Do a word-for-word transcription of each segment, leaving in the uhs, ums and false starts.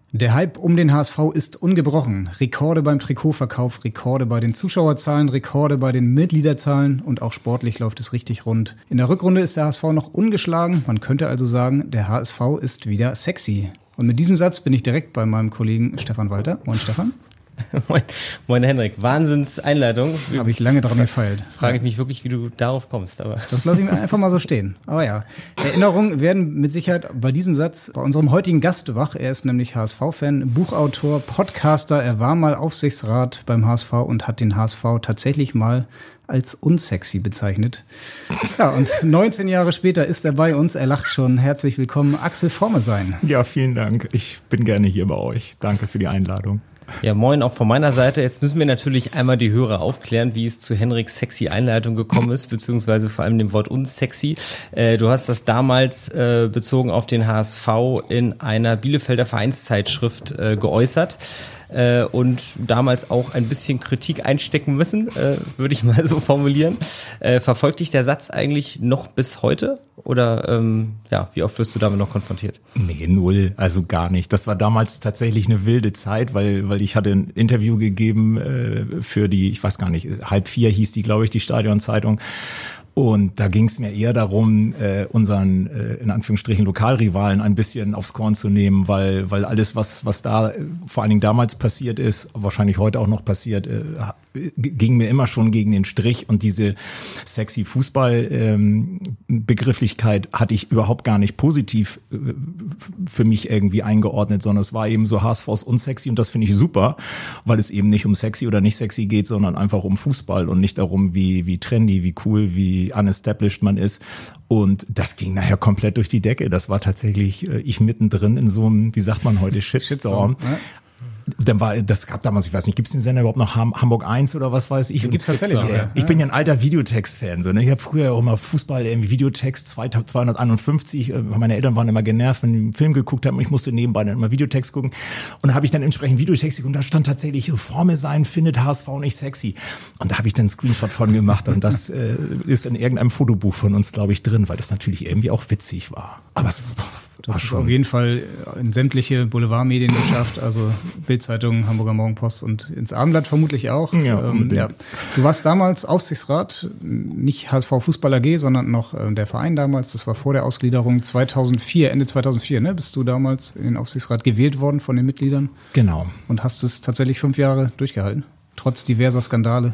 Der Hype um den H S V ist ungebrochen. Rekorde beim Trikotverkauf, Rekorde bei den Zuschauerzahlen, Rekorde bei den Mitgliederzahlen und auch sportlich läuft es richtig rund. In der Rückrunde ist der H S V noch ungeschlagen. Man könnte also sagen, der H S V ist wieder sexy. Und mit diesem Satz bin ich direkt bei meinem Kollegen Stefan Walter. Moin Stefan. Moin, moin Henrik, Wahnsinns-Einleitung. Habe ich lange dran gefeilt. Frage ich mich wirklich, wie du darauf kommst. Aber das lasse ich mir einfach mal so stehen. Aber ja, Erinnerungen werden mit Sicherheit bei diesem Satz bei unserem heutigen Gast wach. Er ist nämlich H S V-Fan, Buchautor, Podcaster. Er war mal Aufsichtsrat beim H S V und hat den H S V tatsächlich mal als unsexy bezeichnet. Ja, und neunzehn Jahre später ist er bei uns. Er lacht schon. Herzlich willkommen, Axel Formesein. Ja, vielen Dank. Ich bin gerne hier bei euch. Danke für die Einladung. Ja, moin auch von meiner Seite. Jetzt müssen wir natürlich einmal die Hörer aufklären, wie es zu Henriks sexy Einleitung gekommen ist, beziehungsweise vor allem dem Wort unsexy. Äh, du hast das damals äh, bezogen auf den H S V in einer Bielefelder Vereinszeitschrift äh, geäußert. Äh, und damals auch ein bisschen Kritik einstecken müssen, äh, würde ich mal so formulieren. Äh, verfolgt dich der Satz eigentlich noch bis heute? Oder ähm, ja, wie oft wirst du damit noch konfrontiert? Nee, null, also gar nicht. Das war damals tatsächlich eine wilde Zeit, weil weil ich hatte ein Interview gegeben äh, für die, ich weiß gar nicht, halb vier hieß die, glaube ich, die Stadionzeitung. Und da ging es mir eher darum, äh, unseren äh, in Anführungsstrichen Lokalrivalen ein bisschen aufs Korn zu nehmen, weil weil alles, was was da äh, vor allen Dingen damals passiert ist, wahrscheinlich heute auch noch passiert, äh, ging mir immer schon gegen den Strich. Und diese sexy Fußball-Begrifflichkeit ähm, hatte ich überhaupt gar nicht positiv äh, für mich irgendwie eingeordnet, sondern es war eben so, H S V ist unsexy und das finde ich super, weil es eben nicht um sexy oder nicht sexy geht, sondern einfach um Fußball und nicht darum, wie wie trendy, wie cool, wie unestablished man ist. Und das ging nachher komplett durch die Decke. Das war tatsächlich äh, ich mittendrin in so einem, wie sagt man heute, Shitstorm. Shitstorm ja. Dann war, das gab damals, ich weiß nicht, gibt's den Sender überhaupt noch Hamburg eins oder was weiß ich? Den gibt's tatsächlich. Ja, ja. Ich bin ja ein alter Videotext-Fan, so, ne? Ich habe früher auch immer Fußball, irgendwie Videotext zweihunderteinundfünfzig, weil meine Eltern waren immer genervt, wenn die einen Film geguckt haben und ich musste nebenbei dann immer Videotext gucken. Und da habe ich dann entsprechend Videotext geguckt und da stand tatsächlich, Formesein findet H S V nicht sexy. Und da habe ich dann einen Screenshot von gemacht und das äh, ist in irgendeinem Fotobuch von uns, glaube ich, drin, weil das natürlich irgendwie auch witzig war. Aber es Das ist auf jeden Fall in sämtliche Boulevardmedien geschafft, also Bild-Zeitung, Hamburger Morgenpost und ins Abendblatt vermutlich auch. Ja, ähm, ja. Du warst damals Aufsichtsrat, nicht H S V Fußball A G, sondern noch äh, der Verein damals. Das war vor der Ausgliederung zweitausendvier, Ende zweitausendvier, ne? Bist du damals in den Aufsichtsrat gewählt worden von den Mitgliedern? Genau. Und hast es tatsächlich fünf Jahre durchgehalten, trotz diverser Skandale.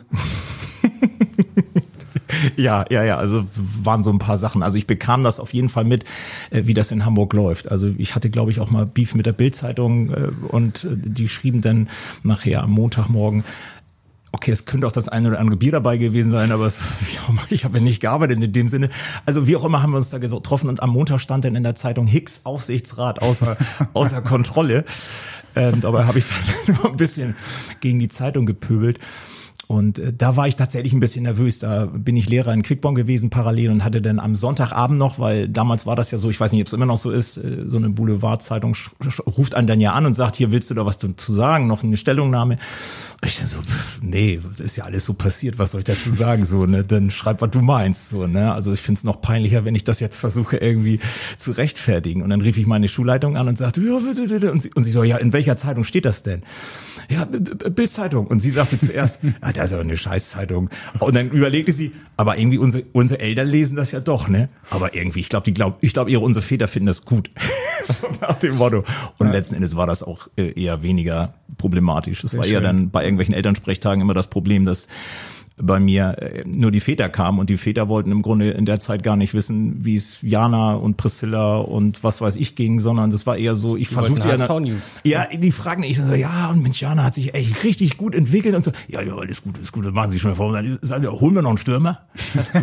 Ja, ja, ja, also waren so ein paar Sachen. Also ich bekam das auf jeden Fall mit, wie das in Hamburg läuft. Also ich hatte, glaube ich, auch mal Beef mit der Bild-Zeitung und die schrieben dann nachher am Montagmorgen, okay, es könnte auch das eine oder andere Bier dabei gewesen sein, aber es, ich habe ja nicht gearbeitet in dem Sinne. Also wie auch immer haben wir uns da getroffen und am Montag stand dann in der Zeitung Hicks Aufsichtsrat außer, außer Kontrolle. Ähm, dabei habe ich dann ein bisschen gegen die Zeitung gepöbelt. Und äh, da war ich tatsächlich ein bisschen nervös. Da bin ich Lehrer in Quickborn gewesen parallel und hatte dann am Sonntagabend noch, weil damals war das ja so, ich weiß nicht, ob es immer noch so ist, äh, so eine Boulevardzeitung sch- sch- ruft einen dann ja an und sagt, hier willst du da was zu sagen, noch eine Stellungnahme. Und ich dann so, pff, nee, ist ja alles so passiert, was soll ich dazu sagen? So, ne, dann schreib, was du meinst. So, ne? Also ich find's noch peinlicher, wenn ich das jetzt versuche irgendwie zu rechtfertigen. Und dann rief ich meine Schulleitung an und sagte, ja, bitte, bitte. Und sie, und sie so, ja, in welcher Zeitung steht das denn? Ja, Bild-Zeitung. Und sie sagte zuerst, ah, das ist ja eine Scheißzeitung. Und dann überlegte sie, aber irgendwie unsere, unsere Eltern lesen das ja doch, ne? Aber irgendwie, ich glaube, die glauben, ich glaube, ihre, unsere Väter finden das gut. So nach dem Motto. Und ja. Letzten Endes war das auch eher weniger problematisch. Es Sehr war eher schön. Dann bei irgendwelchen Elternsprechtagen immer das Problem, dass bei mir nur die Väter kamen und die Väter wollten im Grunde in der Zeit gar nicht wissen, wie es Jana und Priscilla und was weiß ich ging, sondern das war eher so, ich versuchte ja, News. Ja, die fragen ich so, ja, und Mensch, Jana hat sich echt richtig gut entwickelt und so, ja, ja, alles gut, alles gut, das machen Sie schon vor, dann sagen Sie, holen wir noch einen Stürmer. So,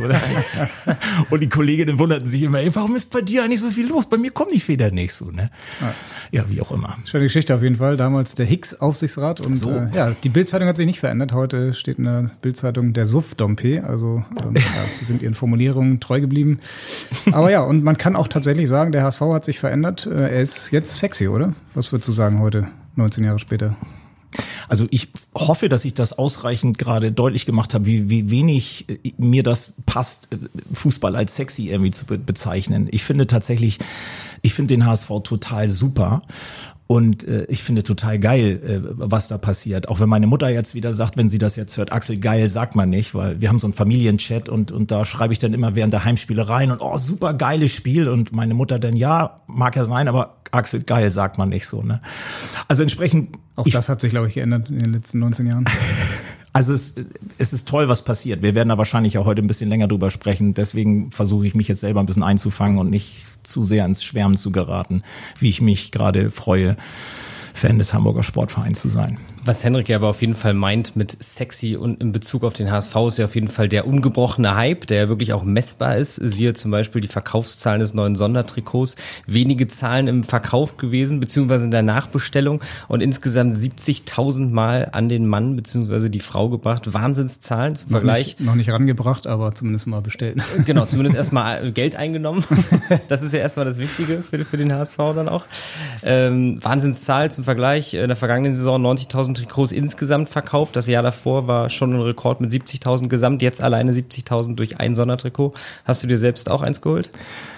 und die Kolleginnen wunderten sich immer, ey, warum ist bei dir eigentlich so viel los? Bei mir kommen die Väter nicht so, ne? Ja, wie auch immer. Schöne Geschichte auf jeden Fall, damals der Hicks-Aufsichtsrat und so. äh, ja, die Bild-Zeitung hat sich nicht verändert, heute steht in der Bild-Zeitung der Suff-Dompe, also ähm, ja, sie sind ihren Formulierungen treu geblieben. Aber ja, und man kann auch tatsächlich sagen, der H S V hat sich verändert. Er ist jetzt sexy, oder? Was würdest du sagen heute, neunzehn Jahre später? Also ich hoffe, dass ich das ausreichend gerade deutlich gemacht habe, wie, wie wenig mir das passt, Fußball als sexy irgendwie zu be- bezeichnen. Ich finde tatsächlich, ich finde den H S V total super. Und äh, ich finde total geil, äh, was da passiert. Auch wenn meine Mutter jetzt wieder sagt, wenn sie das jetzt hört, Axel, geil, sagt man nicht, weil wir haben so einen Familienchat und und da schreibe ich dann immer während der Heimspiele rein und oh, super geiles Spiel. Und meine Mutter dann, ja, mag ja sein, aber Axel, geil, sagt man nicht so. Ne? Also entsprechend... Auch das hat sich, glaube ich, geändert in den letzten neunzehn Jahren. Also es, es ist toll, was passiert. Wir werden da wahrscheinlich auch heute ein bisschen länger drüber sprechen. Deswegen versuche ich mich jetzt selber ein bisschen einzufangen und nicht zu sehr ins Schwärmen zu geraten, wie ich mich gerade freue, Fan des Hamburger Sportvereins zu sein. Was Henrik ja aber auf jeden Fall meint mit sexy und in Bezug auf den H S V ist ja auf jeden Fall der ungebrochene Hype, der ja wirklich auch messbar ist. Siehe zum Beispiel die Verkaufszahlen des neuen Sondertrikots. Wenige Zahlen im Verkauf gewesen, beziehungsweise in der Nachbestellung und insgesamt siebzigtausend Mal an den Mann beziehungsweise die Frau gebracht. Wahnsinnszahlen zum noch Vergleich. Nicht, noch nicht rangebracht, aber zumindest mal bestellt. Genau, zumindest erstmal Geld eingenommen. Das ist ja erstmal das Wichtige für, für den H S V dann auch. Ähm, Wahnsinnszahl zum Vergleich. In der vergangenen Saison neunzigtausend Trikots insgesamt verkauft. Das Jahr davor war schon ein Rekord mit siebzigtausend gesamt. Jetzt alleine siebzigtausend durch ein Sondertrikot. Hast du dir selbst auch eins geholt?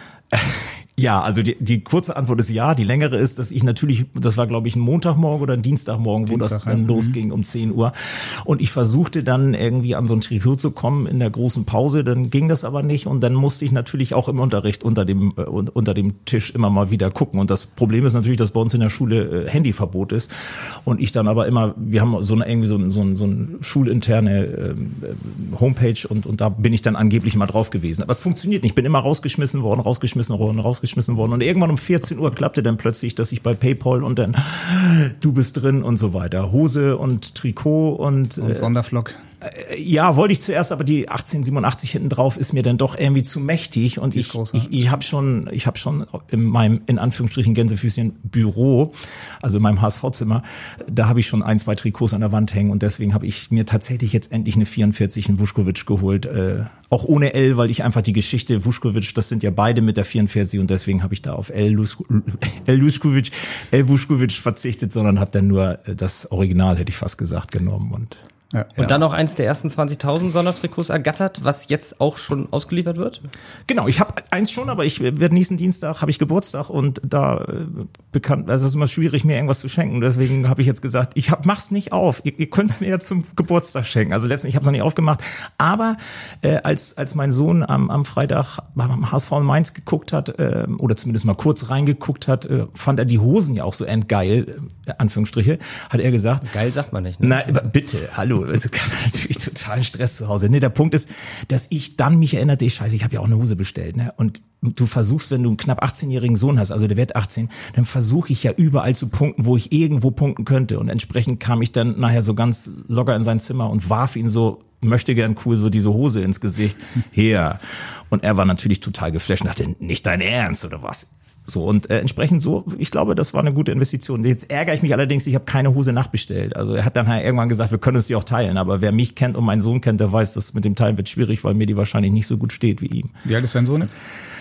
Ja, also die, die kurze Antwort ist ja. Die längere ist, dass ich natürlich, das war glaube ich ein Montagmorgen oder ein Dienstagmorgen, wo Dienstag, das dann ja. losging um zehn Uhr. Und ich versuchte dann irgendwie an so ein Trikot zu kommen in der großen Pause. Dann ging das aber nicht. Und dann musste ich natürlich auch im Unterricht unter dem, äh, unter dem Tisch immer mal wieder gucken. Und das Problem ist natürlich, dass bei uns in der Schule äh, Handyverbot ist. Und ich dann aber immer, wir haben so eine irgendwie so, ein, so, ein, so eine schulinterne äh, Homepage und, und da bin ich dann angeblich mal drauf gewesen. Aber es funktioniert nicht. Ich bin immer rausgeschmissen worden, rausgeschmissen worden, rausgeschmissen geschmissen worden. Und irgendwann um vierzehn Uhr klappte dann plötzlich, dass ich bei PayPal und dann du bist drin und so weiter. Hose und Trikot und... Und Sonderflock. Äh, ja, wollte ich zuerst, aber die achtzehnhundertsiebenundachtzig hinten drauf ist mir dann doch irgendwie zu mächtig. Und ich ich, ich habe schon ich habe schon in meinem, in Anführungsstrichen, Gänsefüßchen Büro, also in meinem H S V-Zimmer, da habe ich schon ein, zwei Trikots an der Wand hängen. Und deswegen habe ich mir tatsächlich jetzt endlich eine vierundvierzig in Vuskovic geholt. Äh, auch ohne L, weil ich einfach die Geschichte Vuskovic, das sind ja beide mit der vierundvierzig und deswegen habe ich da auf L Vuskovic, L Vuskovic verzichtet, sondern habe dann nur das Original, hätte ich fast gesagt, genommen. Und Ja. Und dann noch eins der ersten zwanzigtausend Sondertrikots ergattert, was jetzt auch schon ausgeliefert wird? Genau, ich habe eins schon, aber ich werde nächsten Dienstag, habe ich Geburtstag und da äh, bekannt, also es ist immer schwierig, mir irgendwas zu schenken. Deswegen habe ich jetzt gesagt, ich hab, mach's nicht auf. Ihr, ihr könnt es mir ja zum Geburtstag schenken. Also letztendlich, ich habe es noch nicht aufgemacht. Aber äh, als als mein Sohn am, am Freitag beim H S V in Mainz geguckt hat, äh, oder zumindest mal kurz reingeguckt hat, äh, fand er die Hosen ja auch so endgeil, äh, Anführungsstriche, hat er gesagt. Geil sagt man nicht, ne? Nein, bitte, hallo. Also kann man natürlich totalen Stress zu Hause. Nee, der Punkt ist, dass ich dann mich erinnerte, ich scheiße, ich habe ja auch eine Hose bestellt, ne? Und du versuchst, wenn du einen knapp achtzehnjährigen Sohn hast, also der wird achtzehn, dann versuche ich ja überall zu punkten, wo ich irgendwo punkten könnte. Und entsprechend kam ich dann nachher so ganz locker in sein Zimmer und warf ihn so, möchte gern cool, so diese Hose ins Gesicht. Her. Und er war natürlich total geflasht und dachte, nicht dein Ernst oder was? So, und äh, entsprechend so, ich glaube, das war eine gute Investition. Jetzt ärgere ich mich allerdings, ich habe keine Hose nachbestellt. Also er hat dann halt irgendwann gesagt, wir können uns die auch teilen. Aber wer mich kennt und meinen Sohn kennt, der weiß, das mit dem Teilen wird schwierig, weil mir die wahrscheinlich nicht so gut steht wie ihm. Wie alt ist dein Sohn jetzt?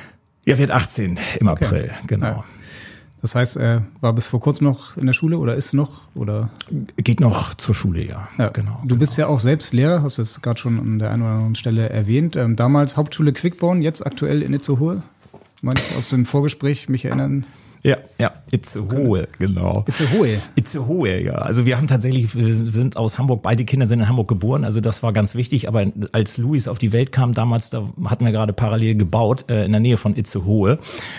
Er wird achtzehn im okay. April, genau. Ja. Das heißt, er war bis vor kurzem noch in der Schule oder ist noch? Oder geht noch zur Schule, ja. ja. Genau. Du genau. bist ja auch selbst Lehrer, hast es gerade schon an der einen oder anderen Stelle erwähnt. Ähm, damals Hauptschule Quickborn, jetzt aktuell in Itzehoe. Ich meine, aus dem Vorgespräch mich erinnern. Ja, ja, Itzehoe, genau. Itzehoe. Itzehoe, ja. Also wir haben tatsächlich, wir sind aus Hamburg, beide Kinder sind in Hamburg geboren, also das war ganz wichtig. Aber als Luis auf die Welt kam damals, da hatten wir gerade parallel gebaut, äh, in der Nähe von Itzehoe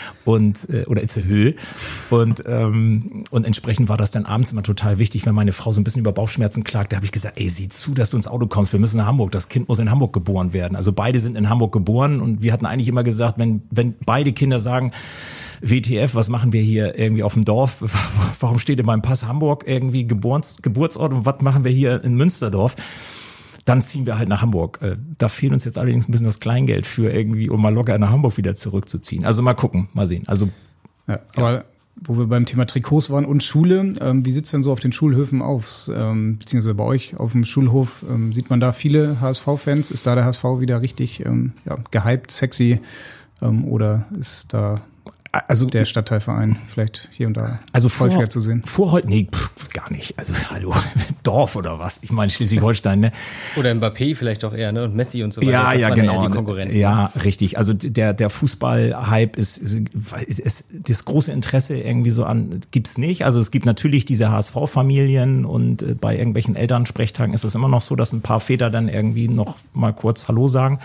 und äh, oder Itzehoe und ähm, und entsprechend war das dann abends immer total wichtig, wenn meine Frau so ein bisschen über Bauchschmerzen klagte, habe ich gesagt, ey, sieh zu, dass du ins Auto kommst, wir müssen nach Hamburg, das Kind muss in Hamburg geboren werden. Also beide sind in Hamburg geboren und wir hatten eigentlich immer gesagt, wenn wenn beide Kinder sagen, W T F, was machen wir hier irgendwie auf dem Dorf? Warum steht in meinem Pass Hamburg irgendwie Geburts, Geburtsort und was machen wir hier in Münsterdorf? Dann ziehen wir halt nach Hamburg. Da fehlt uns jetzt allerdings ein bisschen das Kleingeld für irgendwie, um mal locker nach Hamburg wieder zurückzuziehen. Also mal gucken, mal sehen. Also ja, aber ja. Wo wir beim Thema Trikots waren und Schule, ähm, wie sieht's denn so auf den Schulhöfen aus? Ähm, beziehungsweise bei euch auf dem Schulhof, ähm, sieht man da viele H S V-Fans? Ist da der H S V wieder richtig ähm, ja, gehypt, sexy? Ähm, oder ist da Also der Stadtteilverein vielleicht hier und da also häufiger vor, zu sehen. Vor heute, nee, pff, gar nicht. Also hallo, Dorf oder was? Ich meine Schleswig-Holstein, ne? Oder Mbappé vielleicht auch eher, ne? Und Messi und so weiter. Ja, das ja, waren genau. Ja, die Konkurrenten. Ja, richtig. Also der der Fußball-Hype ist, ist, ist das große Interesse irgendwie so an gibt's nicht. Also es gibt natürlich diese H S V-Familien und bei irgendwelchen Elternsprechtagen ist es immer noch so, dass ein paar Väter dann irgendwie noch mal kurz Hallo sagen.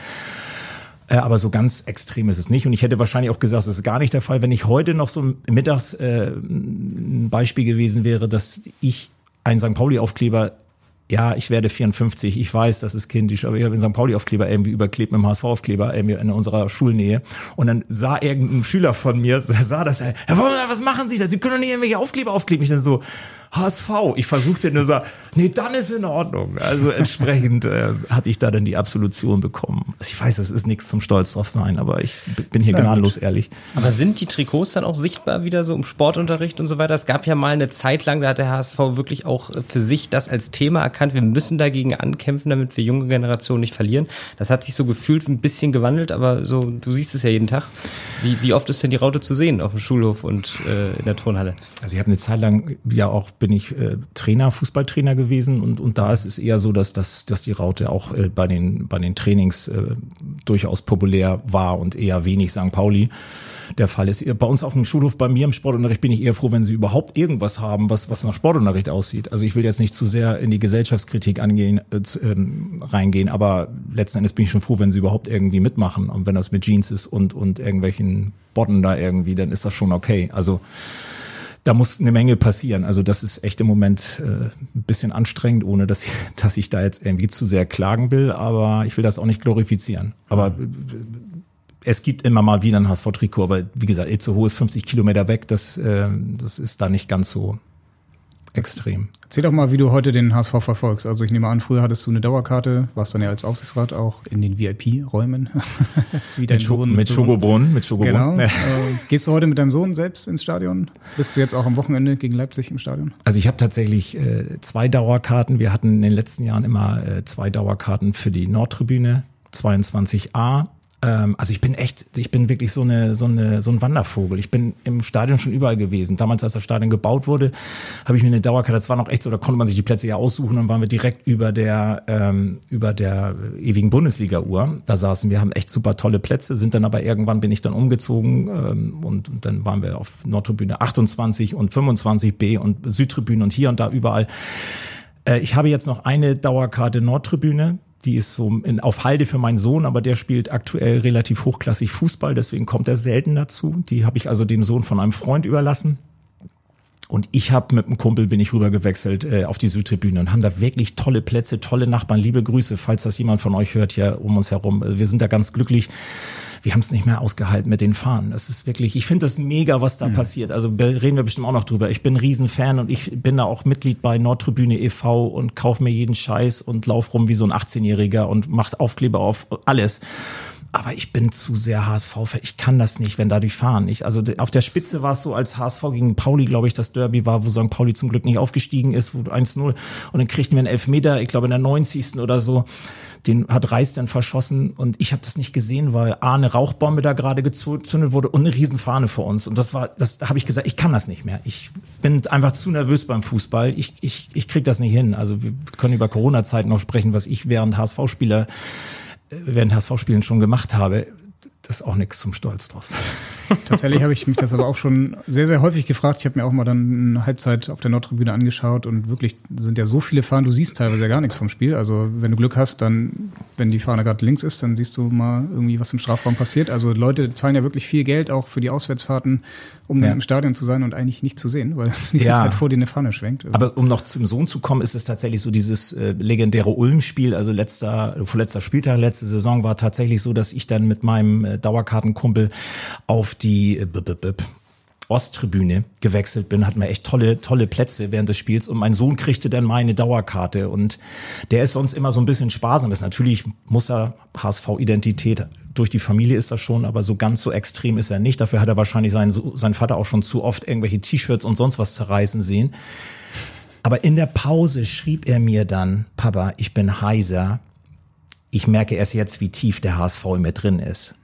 Aber so ganz extrem ist es nicht. Und ich hätte wahrscheinlich auch gesagt, das ist gar nicht der Fall. Wenn ich heute noch so mittags äh, ein Beispiel gewesen wäre, dass ich einen Sankt Pauli-Aufkleber, ja, ich werde vierundfünfzig, ich weiß, das ist kindisch, aber ich habe einen Sankt Pauli-Aufkleber irgendwie überklebt mit dem H S V-Aufkleber irgendwie in unserer Schulnähe. Und dann sah irgendein Schüler von mir, sah das, Herr Vollmer, was machen Sie da? Sie können doch nicht irgendwelche Aufkleber aufkleben. Ich dann so, H S V. Ich versuchte nur so, nee, dann ist in Ordnung. Also entsprechend äh, hatte ich da dann die Absolution bekommen. Also ich weiß, das ist nichts zum Stolz drauf sein, aber ich bin hier ja, gnadenlos gut. ehrlich. Aber sind die Trikots dann auch sichtbar wieder so im Sportunterricht und so weiter? Es gab ja mal eine Zeit lang, da hat der H S V wirklich auch für sich das als Thema erkannt. Wir müssen dagegen ankämpfen, damit wir junge Generationen nicht verlieren. Das hat sich so gefühlt ein bisschen gewandelt, aber so, du siehst es ja jeden Tag. Wie, wie oft ist denn die Raute zu sehen auf dem Schulhof und äh, in der Turnhalle? Also ich habe eine Zeit lang ja auch bin ich äh, Trainer, Fußballtrainer gewesen und und da ist es eher so, dass dass dass die Raute auch äh, bei den bei den Trainings äh, durchaus populär war und eher wenig Sankt Pauli der Fall ist. Bei uns auf dem Schulhof, bei mir im Sportunterricht bin ich eher froh, wenn sie überhaupt irgendwas haben, was was nach Sportunterricht aussieht. Also ich will jetzt nicht zu sehr in die Gesellschaftskritik angehen, äh, ähm, reingehen, aber letzten Endes bin ich schon froh, wenn sie überhaupt irgendwie mitmachen und wenn das mit Jeans ist und und irgendwelchen Botten da irgendwie, dann ist das schon okay. Also da muss eine Menge passieren. Also das ist echt im Moment äh, ein bisschen anstrengend, ohne dass ich, dass ich da jetzt irgendwie zu sehr klagen will. Aber ich will das auch nicht glorifizieren. Aber äh, es gibt immer mal wieder ein H S V-Trikot. Aber wie gesagt, Itzehoe ist fünfzig Kilometer weg. Das, äh, das ist da nicht ganz so extrem. Erzähl doch mal, wie du heute den H S V verfolgst. Also ich nehme an, früher hattest du eine Dauerkarte, warst dann ja als Aufsichtsrat auch in den V I P-Räumen. Wie dein mit Sohn. Mit Schogobrunn. Mit Schogobrunn. Genau. äh, gehst du heute mit deinem Sohn selbst ins Stadion? Bist du jetzt auch am Wochenende gegen Leipzig im Stadion? Also ich habe tatsächlich äh, zwei Dauerkarten. Wir hatten in den letzten Jahren immer äh, zwei Dauerkarten für die Nordtribüne, zweiundzwanzig a. Also ich bin echt, ich bin wirklich so eine, so eine, so ein Wandervogel. Ich bin im Stadion schon überall gewesen. Damals, als das Stadion gebaut wurde, habe ich mir eine Dauerkarte. Das war noch echt so, da konnte man sich die Plätze ja aussuchen. Dann waren wir direkt über der, ähm, über der ewigen Bundesliga-Uhr. Da saßen wir, haben echt super tolle Plätze. Sind dann aber irgendwann bin ich dann umgezogen ähm, und, und dann waren wir auf Nordtribüne achtundzwanzig und fünfundzwanzig b und Südtribüne und hier und da überall. Äh, ich habe jetzt noch eine Dauerkarte Nordtribüne. Die ist so in, auf Halde für meinen Sohn, aber der spielt aktuell relativ hochklassig Fußball, deswegen kommt er selten dazu. Die habe ich also dem Sohn von einem Freund überlassen. Und ich habe mit einem Kumpel bin ich rüber gewechselt äh, auf die Südtribüne und haben da wirklich tolle Plätze, tolle Nachbarn. Liebe Grüße, falls das jemand von euch hört hier um uns herum. Wir sind da ganz glücklich. Wir haben es nicht mehr ausgehalten mit den Fahnen. Das ist wirklich, ich finde das mega, was da mhm. passiert. Also reden wir bestimmt auch noch drüber. Ich bin ein Riesenfan und ich bin da auch Mitglied bei Nordtribüne e V und kaufe mir jeden Scheiß und lauf rum wie so ein achtzehnjähriger und macht Aufkleber auf alles. Aber ich bin zu sehr H S V-Fan. Ich kann das nicht, wenn da die fahren. Ich, also auf der Spitze war es so, als H S V gegen Pauli, glaube ich, das Derby war, wo Sankt Pauli zum Glück nicht aufgestiegen ist, wo eins null. Und dann kriegten wir einen Elfmeter, ich glaube in der neunzigsten oder so. Den hat Reis dann verschossen und ich habe das nicht gesehen, weil A, eine Rauchbombe da gerade gezündet wurde und eine Riesenfahne vor uns. Und das war, das habe ich gesagt, ich kann das nicht mehr. Ich bin einfach zu nervös beim Fußball. Ich ich ich krieg das nicht hin. Also wir können über Corona-Zeiten noch sprechen, was ich während H S V-Spieler, während H S V-Spielen schon gemacht habe. Das ist auch nichts zum Stolz draus. Tatsächlich habe ich mich das aber auch schon sehr, sehr häufig gefragt. Ich habe mir auch mal dann eine Halbzeit auf der Nordtribüne angeschaut und wirklich sind ja so viele Fahnen, du siehst teilweise ja gar nichts vom Spiel. Also wenn du Glück hast, dann, wenn die Fahne gerade links ist, dann siehst du mal irgendwie, was im Strafraum passiert. Also Leute zahlen ja wirklich viel Geld auch für die Auswärtsfahrten, um ja. dann im Stadion zu sein und eigentlich nicht zu sehen, weil die ganze ja. Zeit vor dir eine Fahne schwenkt. Aber um noch zum Sohn zu kommen, ist es tatsächlich so dieses äh, legendäre Ulm-Spiel, also letzter, vorletzter Spieltag, letzte Saison war tatsächlich so, dass ich dann mit meinem äh, Dauerkartenkumpel auf die äh, b- b- b- Osttribüne gewechselt bin, hatten wir echt tolle, tolle Plätze während des Spiels und mein Sohn kriegte dann meine Dauerkarte und der ist sonst immer so ein bisschen sparsam. Ist natürlich, muss er H S V-Identität, durch die Familie ist das schon, aber so ganz so extrem ist er nicht. Dafür hat er wahrscheinlich seinen, seinen Vater auch schon zu oft irgendwelche T-Shirts und sonst was zerreißen sehen. Aber in der Pause schrieb er mir dann, Papa, ich bin heiser. Ich merke erst jetzt, wie tief der H S V in mir drin ist.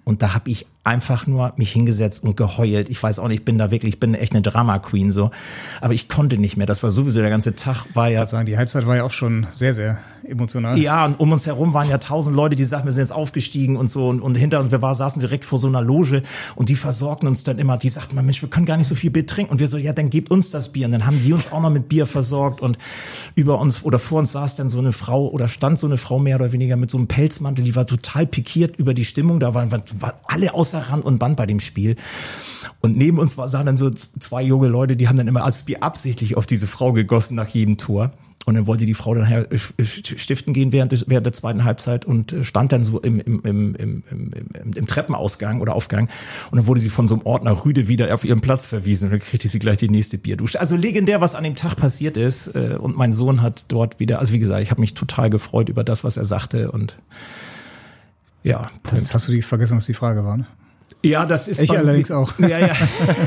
Und da habe ich einfach nur mich hingesetzt und geheult. Ich weiß auch nicht, ich bin da wirklich, ich bin echt eine Drama Queen so. Aber ich konnte nicht mehr. Das war sowieso, der ganze Tag war ja. Ich würde sagen, die Halbzeit war ja auch schon sehr, sehr emotional. Ja, und um uns herum waren ja tausend Leute, die sagten, wir sind jetzt aufgestiegen und so. Und, und hinter uns, wir war, saßen direkt vor so einer Loge und die versorgten uns dann immer. Die sagten, Mensch, wir können gar nicht so viel Bier trinken. Und wir so, ja, dann gebt uns das Bier. Und dann haben die uns auch noch mit Bier versorgt. Und über uns oder vor uns saß dann so eine Frau oder stand so eine Frau mehr oder weniger mit so einem Pelzmantel. Die war total pikiert über die Stimmung. Da waren, waren alle außer Rand und Band bei dem Spiel. Und neben uns war, sahen dann so zwei junge Leute, die haben dann immer das Bier absichtlich auf diese Frau gegossen nach jedem Tor. Und dann wollte die Frau dann stiften gehen während, des, während der zweiten Halbzeit und stand dann so im, im, im, im, im, im Treppenausgang oder Aufgang. Und dann wurde sie von so einem Ordner Rüde wieder auf ihren Platz verwiesen. Und dann kriegte sie gleich die nächste Bierdusche. Also legendär, was an dem Tag passiert ist. Und mein Sohn hat dort wieder, also wie gesagt, ich habe mich total gefreut über das, was er sagte. Und ja. Das hast du die vergessen, was die Frage war, ne? Ja, das ist... Ich allerdings auch. Ja, ja.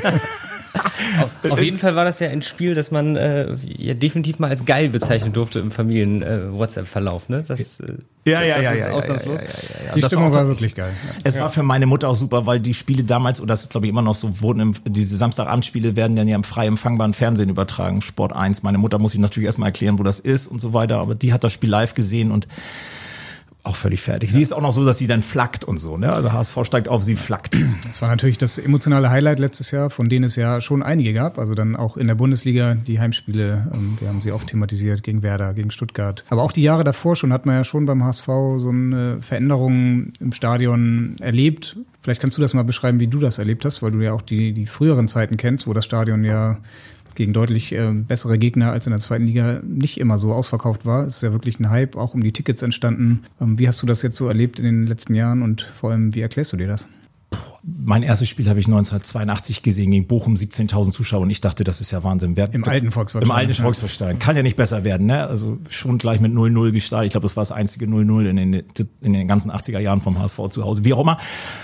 Auf, auf jeden Fall war das ja ein Spiel, das man äh, ja definitiv mal als geil bezeichnen durfte im Familien-WhatsApp-Verlauf. Ne? Das, äh, ja, ja, das ja, ist ja, ausnahmslos. ja, ja, ja, ja. Die Das Stimmung war, war wirklich geil. Ja. Es ja. war für meine Mutter auch super, weil die Spiele damals, oder das ist glaube ich immer noch so, wurden im, diese Samstagabendspiele werden dann ja im frei empfangbaren Fernsehen übertragen, Sport eins. Meine Mutter muss ich natürlich erstmal erklären, wo das ist und so weiter, aber die hat das Spiel live gesehen und auch völlig fertig. Sie ist auch noch so, dass sie dann flackt und so, ne? Also H S V steigt auf, sie flackt. Das war natürlich das emotionale Highlight letztes Jahr, von denen es ja schon einige gab. Also dann auch in der Bundesliga die Heimspiele. Wir haben sie oft thematisiert gegen Werder, gegen Stuttgart. Aber auch die Jahre davor schon hat man ja schon beim H S V so eine Veränderung im Stadion erlebt. Vielleicht kannst du das mal beschreiben, wie du das erlebt hast, weil du ja auch die, die früheren Zeiten kennst, wo das Stadion ja gegen deutlich äh, bessere Gegner als in der zweiten Liga nicht immer so ausverkauft war. Es ist ja wirklich ein Hype, auch um die Tickets entstanden. Ähm, wie hast du das jetzt so erlebt in den letzten Jahren und vor allem, wie erklärst du dir das? Mein erstes Spiel habe ich neunzehnhundertzweiundachtzig gesehen gegen Bochum, siebzehntausend Zuschauer und ich dachte, das ist ja Wahnsinn. Wer, Im alten Volkswagen. Im alten Volkswagen. Kann ja nicht besser werden, ne? Also schon gleich mit null null gestartet. Ich glaube, das war das einzige null null in den, in den ganzen achtziger Jahren vom H S V zu Hause. Wie auch immer.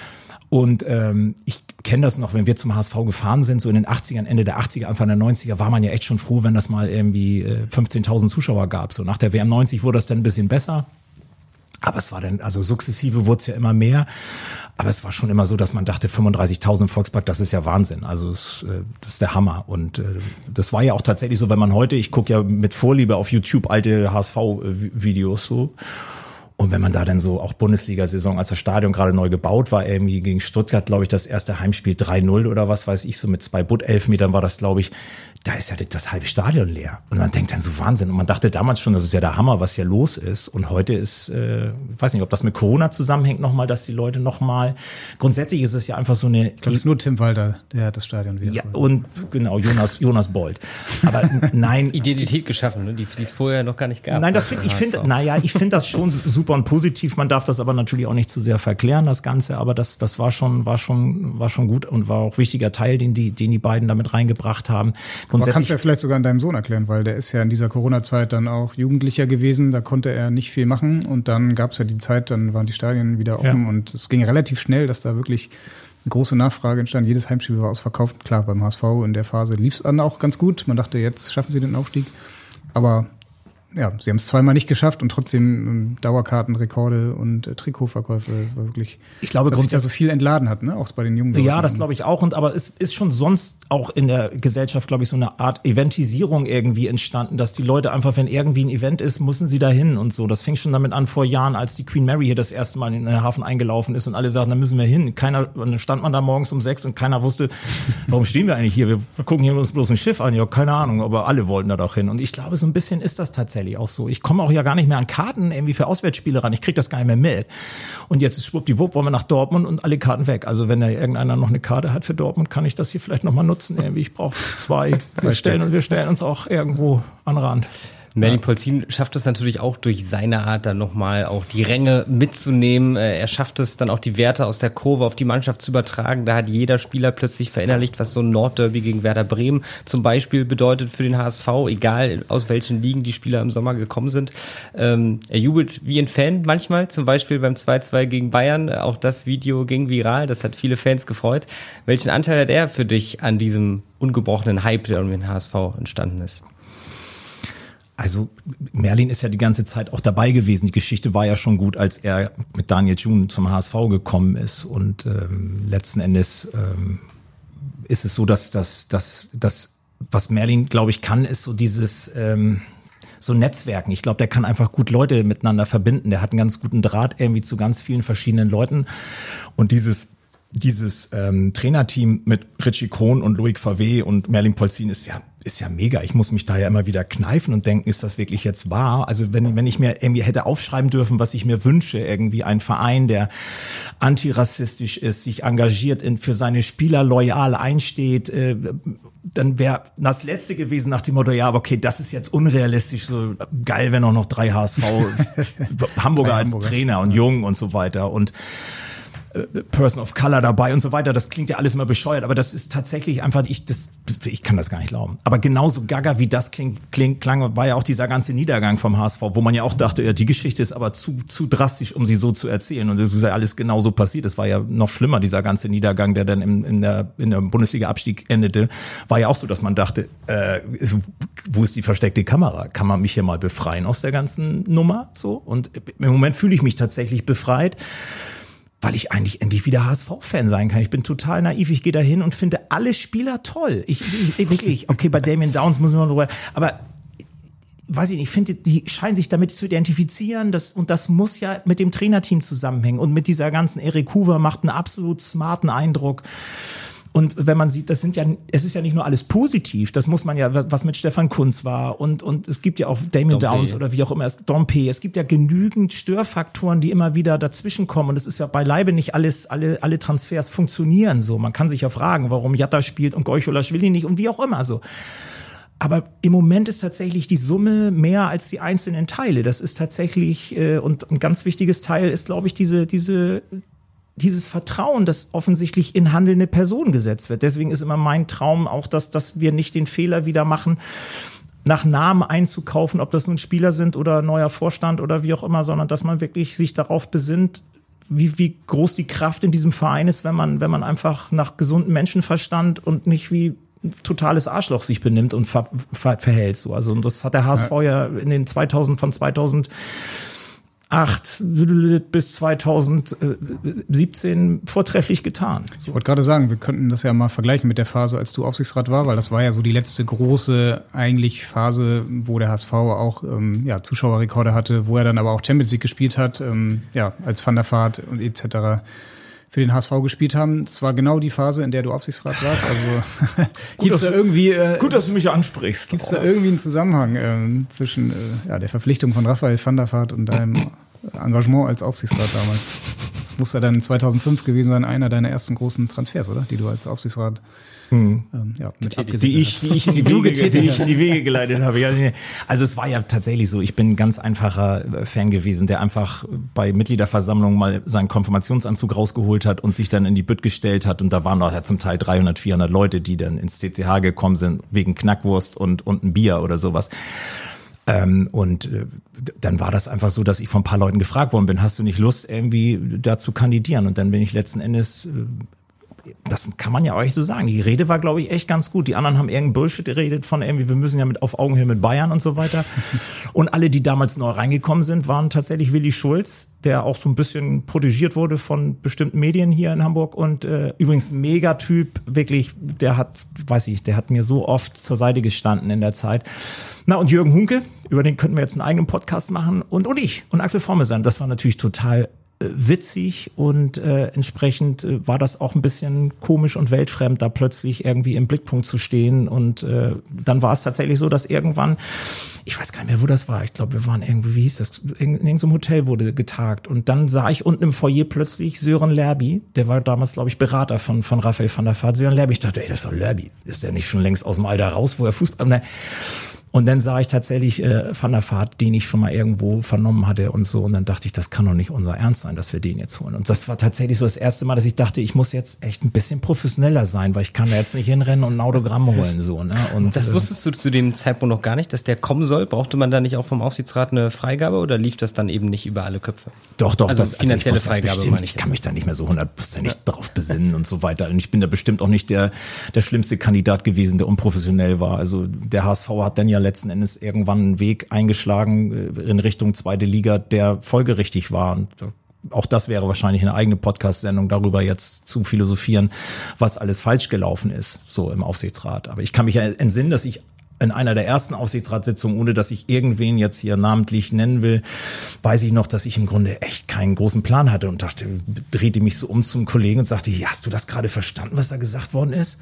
Und ähm, ich kenne das noch, wenn wir zum H S V gefahren sind, so in den achtzigern, Ende der achtziger, Anfang der neunziger, war man ja echt schon froh, wenn das mal irgendwie äh, fünfzehntausend Zuschauer gab. So nach der W M neunzig wurde das dann ein bisschen besser. Aber es war dann, also sukzessive wurde es ja immer mehr. Aber es war schon immer so, dass man dachte, fünfunddreißigtausend im Volkspark, das ist ja Wahnsinn. Also es, äh, das ist der Hammer. Und äh, das war ja auch tatsächlich so, wenn man heute, ich gucke ja mit Vorliebe auf YouTube alte H S V-Videos so. Und wenn man da dann so auch Bundesliga-Saison, als das Stadion gerade neu gebaut war, irgendwie gegen Stuttgart, glaube ich, das erste Heimspiel drei null oder was weiß ich, so mit zwei Butt-Elfmetern war das, glaube ich, da ist ja das halbe Stadion leer. Und man denkt dann so Wahnsinn. Und man dachte damals schon, das ist ja der Hammer, was hier los ist. Und heute ist, äh, ich weiß nicht, ob das mit Corona zusammenhängt nochmal, dass die Leute nochmal, grundsätzlich ist es ja einfach so eine... Ich glaube, es ist nur Tim Walter, der hat das Stadion wieder. Ja, und genau, Jonas, Jonas Bold. Aber nein... Identität geschaffen, ne? die, die es vorher noch gar nicht gab. Nein, das finde ich, finde, naja, ich finde das schon super und positiv. Man darf das aber natürlich auch nicht zu sehr verklären, das Ganze. Aber das, das war schon, war schon, war schon gut und war auch wichtiger Teil, den die, den die beiden damit reingebracht haben. Aber kannst du ja vielleicht sogar an deinem Sohn erklären, weil der ist ja in dieser Corona-Zeit dann auch Jugendlicher gewesen. Da konnte er nicht viel machen und dann gab es ja die Zeit, dann waren die Stadien wieder offen ja. Und es ging relativ schnell, dass da wirklich eine große Nachfrage entstand. Jedes Heimspiel war ausverkauft. Klar, beim H S V in der Phase lief es dann auch ganz gut. Man dachte, jetzt schaffen sie den Aufstieg. Aber ja, sie haben es zweimal nicht geschafft und trotzdem ähm, Dauerkartenrekorde und äh, Trikotverkäufe. Das war wirklich, ich glaube, dass sich da so viel entladen hat, ne? Auch bei den jungen Leuten. Ja, das glaube ich auch. Und aber es ist schon sonst auch in der Gesellschaft, glaube ich, so eine Art Eventisierung irgendwie entstanden, dass die Leute einfach, wenn irgendwie ein Event ist, müssen sie da hin und so. Das fing schon damit an vor Jahren, als die Queen Mary hier das erste Mal in den Hafen eingelaufen ist und alle sagten, da müssen wir hin. Keiner, und dann stand man da morgens um sechs und keiner wusste, warum stehen wir eigentlich hier? Wir gucken hier uns bloß ein Schiff an. Ja, keine Ahnung, aber alle wollten da doch hin. Und ich glaube, so ein bisschen ist das tatsächlich auch so. Ich komme auch ja gar nicht mehr an Karten irgendwie für Auswärtsspiele ran. Ich krieg das gar nicht mehr mit. Und jetzt ist schwuppdiwupp, wollen wir nach Dortmund und alle Karten weg. Also wenn da irgendeiner noch eine Karte hat für Dortmund, kann ich das hier vielleicht nochmal nutzen. Irgendwie, ich brauche zwei. Wir stellen, und wir stellen uns auch irgendwo an den Rand. Merlin Polzin schafft es natürlich auch durch seine Art dann nochmal auch die Ränge mitzunehmen. Er schafft es dann auch die Werte aus der Kurve auf die Mannschaft zu übertragen. Da hat jeder Spieler plötzlich verinnerlicht, was so ein Nordderby gegen Werder Bremen zum Beispiel bedeutet für den H S V, egal aus welchen Ligen die Spieler im Sommer gekommen sind. Ähm, er jubelt wie ein Fan manchmal, zum Beispiel beim zwei zwei gegen Bayern. Auch das Video ging viral, das hat viele Fans gefreut. Welchen Anteil hat er für dich an diesem ungebrochenen Hype, der um den H S V entstanden ist? Also Merlin ist ja die ganze Zeit auch dabei gewesen. Die Geschichte war ja schon gut, als er mit Daniel Thun zum H S V gekommen ist. Und ähm, letzten Endes ähm, ist es so, dass dass dass dass was Merlin, glaube ich, kann, ist so dieses ähm, so Netzwerken. Ich glaube, der kann einfach gut Leute miteinander verbinden. Der hat einen ganz guten Draht irgendwie zu ganz vielen verschiedenen Leuten. Und dieses dieses ähm, Trainerteam mit Richie Krohn und Loic Favre und Merlin Polzin ist ja ist ja mega. Ich muss mich da ja immer wieder kneifen und denken, ist das wirklich jetzt wahr? Also wenn wenn ich mir irgendwie hätte aufschreiben dürfen, was ich mir wünsche, irgendwie ein Verein, der antirassistisch ist, sich engagiert, in, für seine Spieler loyal einsteht, äh, dann wäre das Letzte gewesen nach dem Motto, ja, okay, das ist jetzt unrealistisch, so geil, wenn auch noch drei H S V Hamburger als Trainer und Jung und so weiter und Person of Color dabei und so weiter. Das klingt ja alles immer bescheuert, aber das ist tatsächlich einfach, ich das, ich kann das gar nicht glauben. Aber genauso gaga wie das klingt, klingt klang, war ja auch dieser ganze Niedergang vom H S V, wo man ja auch dachte, ja, die Geschichte ist aber zu zu drastisch, um sie so zu erzählen. Und das ist ja alles genauso passiert. Es war ja noch schlimmer, dieser ganze Niedergang, der dann im, in der in der Bundesliga-Abstieg endete, war ja auch so, dass man dachte, äh, wo ist die versteckte Kamera? Kann man mich hier mal befreien aus der ganzen Nummer? So. Und im Moment fühle ich mich tatsächlich befreit, weil ich eigentlich endlich wieder H S V-Fan sein kann. Ich bin total naiv, ich gehe da hin und finde alle Spieler toll. Ich, ich wirklich, okay, bei Damien Downs muss ich noch drüber, aber weiß ich nicht, ich finde, die scheinen sich damit zu identifizieren, das, und das muss ja mit dem Trainerteam zusammenhängen und mit dieser ganzen Erik Hoover macht einen absolut smarten Eindruck. Und wenn man sieht, das sind ja, es ist ja nicht nur alles positiv, das muss man ja, was mit Stefan Kuntz war und und es gibt ja auch Damien Dompe. Downs oder wie auch immer, es Dompe, es gibt ja genügend Störfaktoren, die immer wieder dazwischen kommen und es ist ja beileibe nicht alles, alle alle Transfers funktionieren so. Man kann sich ja fragen, warum Jatta spielt und Goicola-Schwili nicht und wie auch immer so. Aber im Moment ist tatsächlich die Summe mehr als die einzelnen Teile. Das ist tatsächlich äh, und ein ganz wichtiges Teil ist, glaube ich, diese diese dieses Vertrauen, das offensichtlich in handelnde Personen gesetzt wird. Deswegen ist immer mein Traum auch, dass, dass wir nicht den Fehler wieder machen, nach Namen einzukaufen, ob das nun Spieler sind oder neuer Vorstand oder wie auch immer, sondern dass man wirklich sich darauf besinnt, wie, wie groß die Kraft in diesem Verein ist, wenn man, wenn man einfach nach gesundem Menschenverstand und nicht wie totales Arschloch sich benimmt und ver, ver, verhält so. Also, und das hat der H S V ja, ja in den zweitausend, von zweitausendacht bis zweitausendsiebzehn vortrefflich getan. Ich wollte gerade sagen, wir könnten das ja mal vergleichen mit der Phase, als du Aufsichtsrat war, weil das war ja so die letzte große eigentlich Phase, wo der H S V auch ähm, ja, Zuschauerrekorde hatte, wo er dann aber auch Champions League gespielt hat, ähm, ja, als Van der Vaart und et cetera für den H S V gespielt haben. Das war genau die Phase, in der du Aufsichtsrat warst. Also gibt es da irgendwie äh, gut, dass du mich ansprichst. Gibt es da irgendwie einen Zusammenhang äh, zwischen äh, ja, der Verpflichtung von Raphael van der Vaart und deinem Engagement als Aufsichtsrat damals? Das muss ja dann zweitausendfünf gewesen sein, einer deiner ersten großen Transfers, oder? Die du als Aufsichtsrat hm. ähm, ja, mit die ich, die ich in die Wege, die ich in die Wege geleitet habe. Ja, also es war ja tatsächlich so, ich bin ein ganz einfacher Fan gewesen, der einfach bei Mitgliederversammlungen mal seinen Konfirmationsanzug rausgeholt hat und sich dann in die Bütt gestellt hat und da waren noch ja zum Teil dreihundert, vierhundert Leute, die dann ins C C H gekommen sind wegen Knackwurst und, und ein Bier oder sowas. Ähm, und äh, dann war das einfach so, dass ich von ein paar Leuten gefragt worden bin, hast du nicht Lust, irgendwie da zu kandidieren? Und dann bin ich letzten Endes, äh, das kann man ja auch echt so sagen, die Rede war, glaube ich, echt ganz gut. Die anderen haben irgendeinen Bullshit geredet von irgendwie, wir müssen ja mit auf Augenhöhe mit Bayern und so weiter. Und alle, die damals neu reingekommen sind, waren tatsächlich Willi Schulz, der auch so ein bisschen protegiert wurde von bestimmten Medien hier in Hamburg und äh, übrigens ein Megatyp, wirklich, der hat, weiß ich, der hat mir so oft zur Seite gestanden in der Zeit. Na und Jürgen Hunke, über den könnten wir jetzt einen eigenen Podcast machen und und ich und Axel Formesan, das war natürlich total äh, witzig und äh, entsprechend äh, war das auch ein bisschen komisch und weltfremd, da plötzlich irgendwie im Blickpunkt zu stehen und äh, dann war es tatsächlich so, dass irgendwann, ich weiß gar nicht mehr, wo das war, ich glaube, wir waren irgendwie, wie hieß das, in, in irgendeinem Hotel wurde getagt und dann sah ich unten im Foyer plötzlich Sören Lerby, der war damals, glaube ich, Berater von von Raphael van der Vaart, Sören Lerby, ich dachte, ey, das ist doch Lerby, ist der nicht schon längst aus dem Alter raus, wo er Fußball, ne? Und dann sah ich tatsächlich äh, Van der Vaart, den ich schon mal irgendwo vernommen hatte und so. Und dann dachte ich, das kann doch nicht unser Ernst sein, dass wir den jetzt holen. Und das war tatsächlich so das erste Mal, dass ich dachte, ich muss jetzt echt ein bisschen professioneller sein, weil ich kann da jetzt nicht hinrennen und ein Autogramm holen. so. Ne? Und das wusstest du zu dem Zeitpunkt noch gar nicht, dass der kommen soll? Brauchte man da nicht auch vom Aufsichtsrat eine Freigabe oder lief das dann eben nicht über alle Köpfe? Doch, doch. Also das, finanzielle also ich Freigabe bestimmt, meine ich ich kann jetzt. mich da nicht mehr so hundertprozentig ja. drauf besinnen und so weiter. Und ich bin da bestimmt auch nicht der der schlimmste Kandidat gewesen, der unprofessionell war. Also der H S V hat dann ja letzten Endes irgendwann einen Weg eingeschlagen in Richtung zweite Liga, der folgerichtig war. Und auch das wäre wahrscheinlich eine eigene Podcast-Sendung, darüber jetzt zu philosophieren, was alles falsch gelaufen ist, so im Aufsichtsrat. Aber ich kann mich ja entsinnen, dass ich in einer der ersten Aufsichtsratssitzungen, ohne dass ich irgendwen jetzt hier namentlich nennen will, weiß ich noch, dass ich im Grunde echt keinen großen Plan hatte und dachte, drehte mich so um zum Kollegen und sagte, ja, hast du das gerade verstanden, was da gesagt worden ist?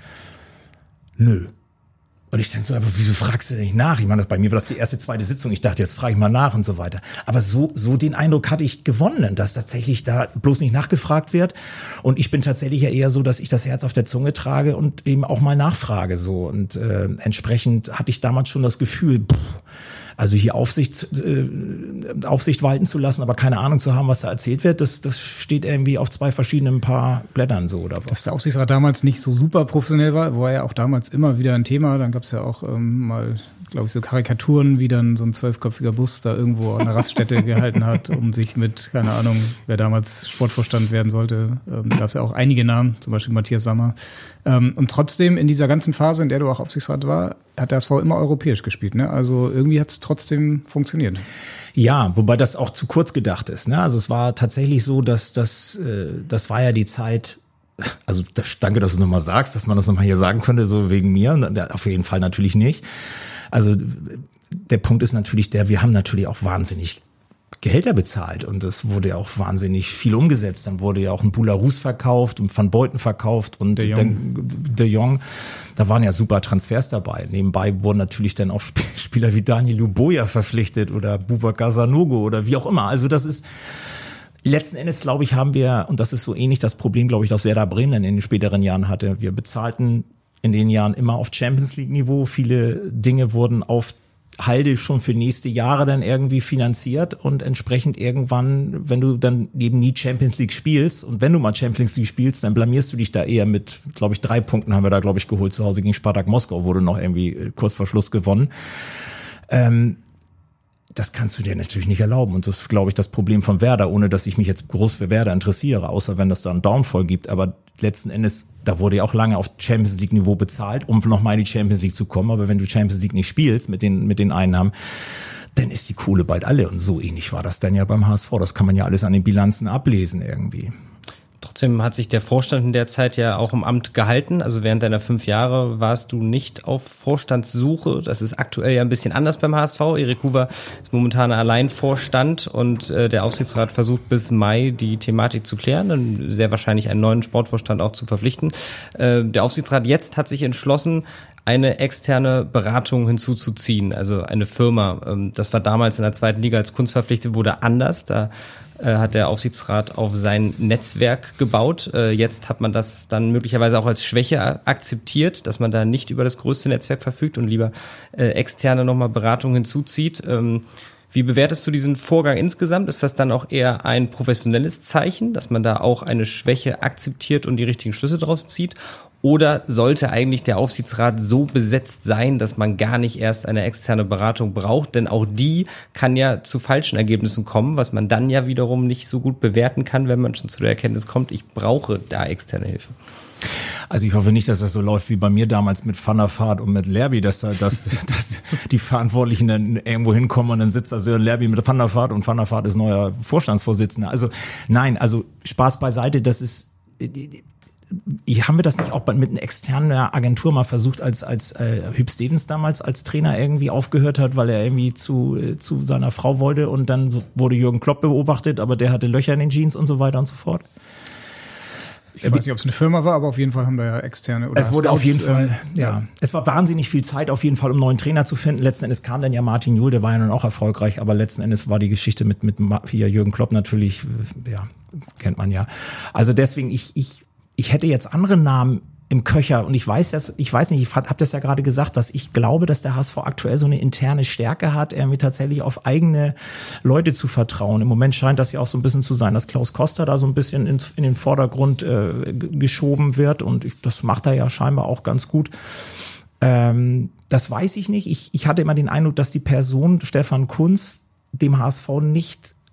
Nö. Und ich denke so, aber wieso fragst du denn nicht nach? Ich meine, das bei mir war das die erste, zweite Sitzung. Ich dachte, jetzt frage ich mal nach und so weiter. Aber so, so den Eindruck hatte ich gewonnen, dass tatsächlich da bloß nicht nachgefragt wird. Und ich bin tatsächlich ja eher so, dass ich das Herz auf der Zunge trage und eben auch mal nachfrage, so. Und, äh, entsprechend hatte ich damals schon das Gefühl, pff, also hier Aufsicht, äh, Aufsicht walten zu lassen, aber keine Ahnung zu haben, was da erzählt wird, das, das steht irgendwie auf zwei verschiedenen Paar Blättern so, oder was? Dass der Aufsichtsrat damals nicht so super professionell war, war ja auch damals immer wieder ein Thema. Dann gab es ja auch ähm, mal, glaube ich, so Karikaturen, wie dann so ein zwölfköpfiger Bus da irgendwo an der Raststätte gehalten hat, um sich mit, keine Ahnung, wer damals Sportvorstand werden sollte. Ähm, da gab es ja auch einige Namen, zum Beispiel Matthias Sammer. Ähm, und trotzdem in dieser ganzen Phase, in der du auch Aufsichtsrat war, hat der H S V immer europäisch gespielt, ne? Also irgendwie hat es trotzdem funktioniert. Ja, wobei das auch zu kurz gedacht ist, ne? Also es war tatsächlich so, dass das, äh, das war ja die Zeit. Also das, danke, dass du es nochmal sagst, dass man das nochmal hier sagen könnte, so wegen mir. Auf jeden Fall natürlich nicht. Also der Punkt ist natürlich der, wir haben natürlich auch wahnsinnig Gehälter bezahlt und es wurde ja auch wahnsinnig viel umgesetzt. Dann wurde ja auch ein Boulahrouz verkauft und Van Beuten verkauft und De Jong. dann De Jong. Da waren ja super Transfers dabei. Nebenbei wurden natürlich dann auch Spieler wie Daniel Luboja verpflichtet oder Boubacar Sanogo oder wie auch immer. Also das ist letzten Endes, glaube ich, haben wir, und das ist so ähnlich das Problem, glaube ich, das Werder Bremen in den späteren Jahren hatte. Wir bezahlten in den Jahren immer auf Champions League Niveau. Viele Dinge wurden auf Halde schon für nächste Jahre dann irgendwie finanziert und entsprechend irgendwann, wenn du dann eben nie Champions League spielst und wenn du mal Champions League spielst, dann blamierst du dich da eher mit, glaube ich, drei Punkten haben wir da, glaube ich, geholt. Zu Hause gegen Spartak Moskau wurde noch irgendwie kurz vor Schluss gewonnen. Ähm, Das kannst du dir natürlich nicht erlauben. Und das ist, glaube ich, das Problem von Werder, ohne dass ich mich jetzt groß für Werder interessiere, außer wenn das da einen Downfall gibt. Aber letzten Endes, da wurde ja auch lange auf Champions League Niveau bezahlt, um nochmal in die Champions League zu kommen. Aber wenn du Champions League nicht spielst mit den, mit den Einnahmen, dann ist die Kohle bald alle. Und so ähnlich war das dann ja beim H S V. Das kann man ja alles an den Bilanzen ablesen irgendwie. Trotzdem hat sich der Vorstand in der Zeit ja auch im Amt gehalten. Also während deiner fünf Jahre warst du nicht auf Vorstandssuche. Das ist aktuell ja ein bisschen anders beim H S V. Erik Hoover ist momentan Alleinvorstand und äh, der Aufsichtsrat versucht bis Mai die Thematik zu klären, dann sehr wahrscheinlich einen neuen Sportvorstand auch zu verpflichten. Äh, der Aufsichtsrat jetzt hat sich entschlossen, eine externe Beratung hinzuzuziehen, also eine Firma. Ähm, das war damals in der zweiten Liga als Kunst verpflichtet, wurde anders. Da hat der Aufsichtsrat auf sein Netzwerk gebaut. Jetzt hat man das dann möglicherweise auch als Schwäche akzeptiert, dass man da nicht über das größte Netzwerk verfügt und lieber externe nochmal Beratung hinzuzieht. Wie bewertest du diesen Vorgang insgesamt? Ist das dann auch eher ein professionelles Zeichen, dass man da auch eine Schwäche akzeptiert und die richtigen Schlüsse draus zieht? Oder sollte eigentlich der Aufsichtsrat so besetzt sein, dass man gar nicht erst eine externe Beratung braucht? Denn auch die kann ja zu falschen Ergebnissen kommen, was man dann ja wiederum nicht so gut bewerten kann, wenn man schon zu der Erkenntnis kommt, ich brauche da externe Hilfe. Also ich hoffe nicht, dass das so läuft wie bei mir damals mit Van der Vaart und mit Lerby, dass, da, dass, dass die Verantwortlichen dann irgendwo hinkommen und dann sitzt da Sören Lerby mit Van der Vaart und Van der Vaart ist neuer Vorstandsvorsitzender. Also nein, also Spaß beiseite, das ist... Haben wir das nicht auch mit einer externen Agentur mal versucht, als als äh, Hüb Stevens damals als Trainer irgendwie aufgehört hat, weil er irgendwie zu äh, zu seiner Frau wollte und dann wurde Jürgen Klopp beobachtet, aber der hatte Löcher in den Jeans und so weiter und so fort. Ich weiß nicht, ob es eine Firma war, aber auf jeden Fall haben wir ja externe. Oder es wurde Scouts, auf jeden Fall, äh, ja. ja. Es war wahnsinnig viel Zeit auf jeden Fall, um einen neuen Trainer zu finden. Letzten Endes kam dann ja Martin Jol, der war ja nun auch erfolgreich, aber letzten Endes war die Geschichte mit mit hier Jürgen Klopp natürlich, ja, kennt man ja. Also deswegen, ich ich Ich hätte jetzt andere Namen im Köcher und ich weiß das, ich weiß nicht, ich habe das ja gerade gesagt, dass ich glaube, dass der H S V aktuell so eine interne Stärke hat, irgendwie tatsächlich auf eigene Leute zu vertrauen. Im Moment scheint das ja auch so ein bisschen zu sein, dass Klaus Koster da so ein bisschen ins, in den Vordergrund äh, geschoben wird und ich, das macht er ja scheinbar auch ganz gut. Ähm, das weiß ich nicht. Ich, ich hatte immer den Eindruck, dass die Person Stefan Kuntz dem H S V nicht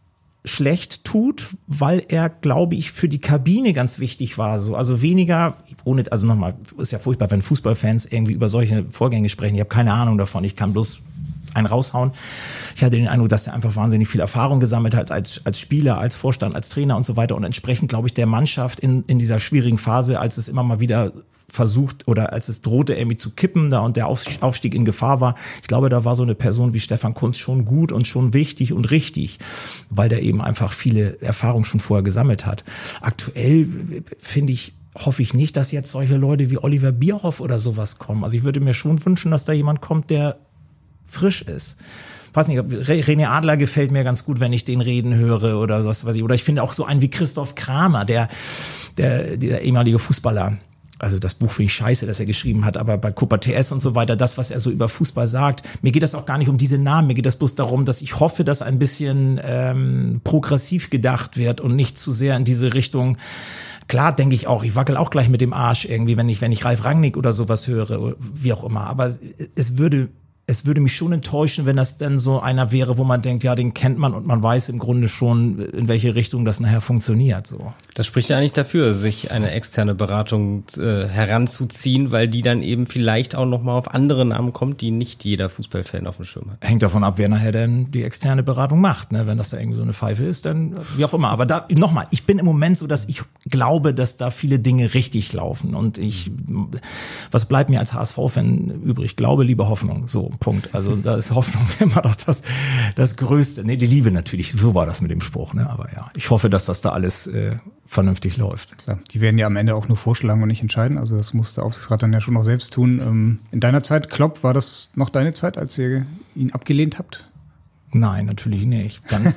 schlecht tut, weil er, glaube ich, für die Kabine ganz wichtig war. So, also weniger, ohne, also nochmal, ist ja furchtbar, wenn Fußballfans irgendwie über solche Vorgänge sprechen. Ich habe keine Ahnung davon. Ich kann bloß einen raushauen. Ich hatte den Eindruck, dass er einfach wahnsinnig viel Erfahrung gesammelt hat als als Spieler, als Vorstand, als Trainer und so weiter und entsprechend, glaube ich, der Mannschaft in in dieser schwierigen Phase, als es immer mal wieder versucht oder als es drohte irgendwie zu kippen da und der Aufstieg in Gefahr war, ich glaube, da war so eine Person wie Stefan Kuntz schon gut und schon wichtig und richtig, weil der eben einfach viele Erfahrungen schon vorher gesammelt hat. Aktuell finde ich, hoffe ich nicht, dass jetzt solche Leute wie Oliver Bierhoff oder sowas kommen. Also ich würde mir schon wünschen, dass da jemand kommt, der frisch ist. Ich weiß nicht, René Adler gefällt mir ganz gut, wenn ich den reden höre oder was weiß ich. Oder ich finde auch so einen wie Christoph Kramer, der, der, der ehemalige Fußballer. Also das Buch finde ich scheiße, das er geschrieben hat, aber bei Copa T S und so weiter, das, was er so über Fußball sagt, mir geht das auch gar nicht um diese Namen, mir geht das bloß darum, dass ich hoffe, dass ein bisschen ähm, progressiv gedacht wird und nicht zu sehr in diese Richtung. Klar denke ich auch, ich wackel auch gleich mit dem Arsch irgendwie, wenn ich, wenn ich Ralf Rangnick oder sowas höre, wie auch immer, aber es würde Es würde mich schon enttäuschen, wenn das dann so einer wäre, wo man denkt, ja, den kennt man und man weiß im Grunde schon, in welche Richtung das nachher funktioniert. So. Das spricht ja eigentlich dafür, sich eine externe Beratung äh, heranzuziehen, weil die dann eben vielleicht auch nochmal auf andere Namen kommt, die nicht jeder Fußballfan auf dem Schirm hat. Hängt davon ab, wer nachher denn die externe Beratung macht. Ne? Wenn das da irgendwie so eine Pfeife ist, dann wie auch immer. Aber da nochmal, ich bin im Moment so, dass ich glaube, dass da viele Dinge richtig laufen. Und ich, was bleibt mir als H S V-Fan übrig? Glaube, Liebe, Hoffnung. So. Punkt. Also da ist Hoffnung immer doch das, das Größte. Nee, die Liebe natürlich. So war das mit dem Spruch. Ne? Aber ja, ich hoffe, dass das da alles äh, vernünftig läuft. Klar, die werden ja am Ende auch nur vorschlagen und nicht entscheiden. Also das muss der Aufsichtsrat dann ja schon noch selbst tun. Ähm, in deiner Zeit, Klopp, war das noch deine Zeit, als ihr ihn abgelehnt habt? Nein, natürlich nicht. Dann,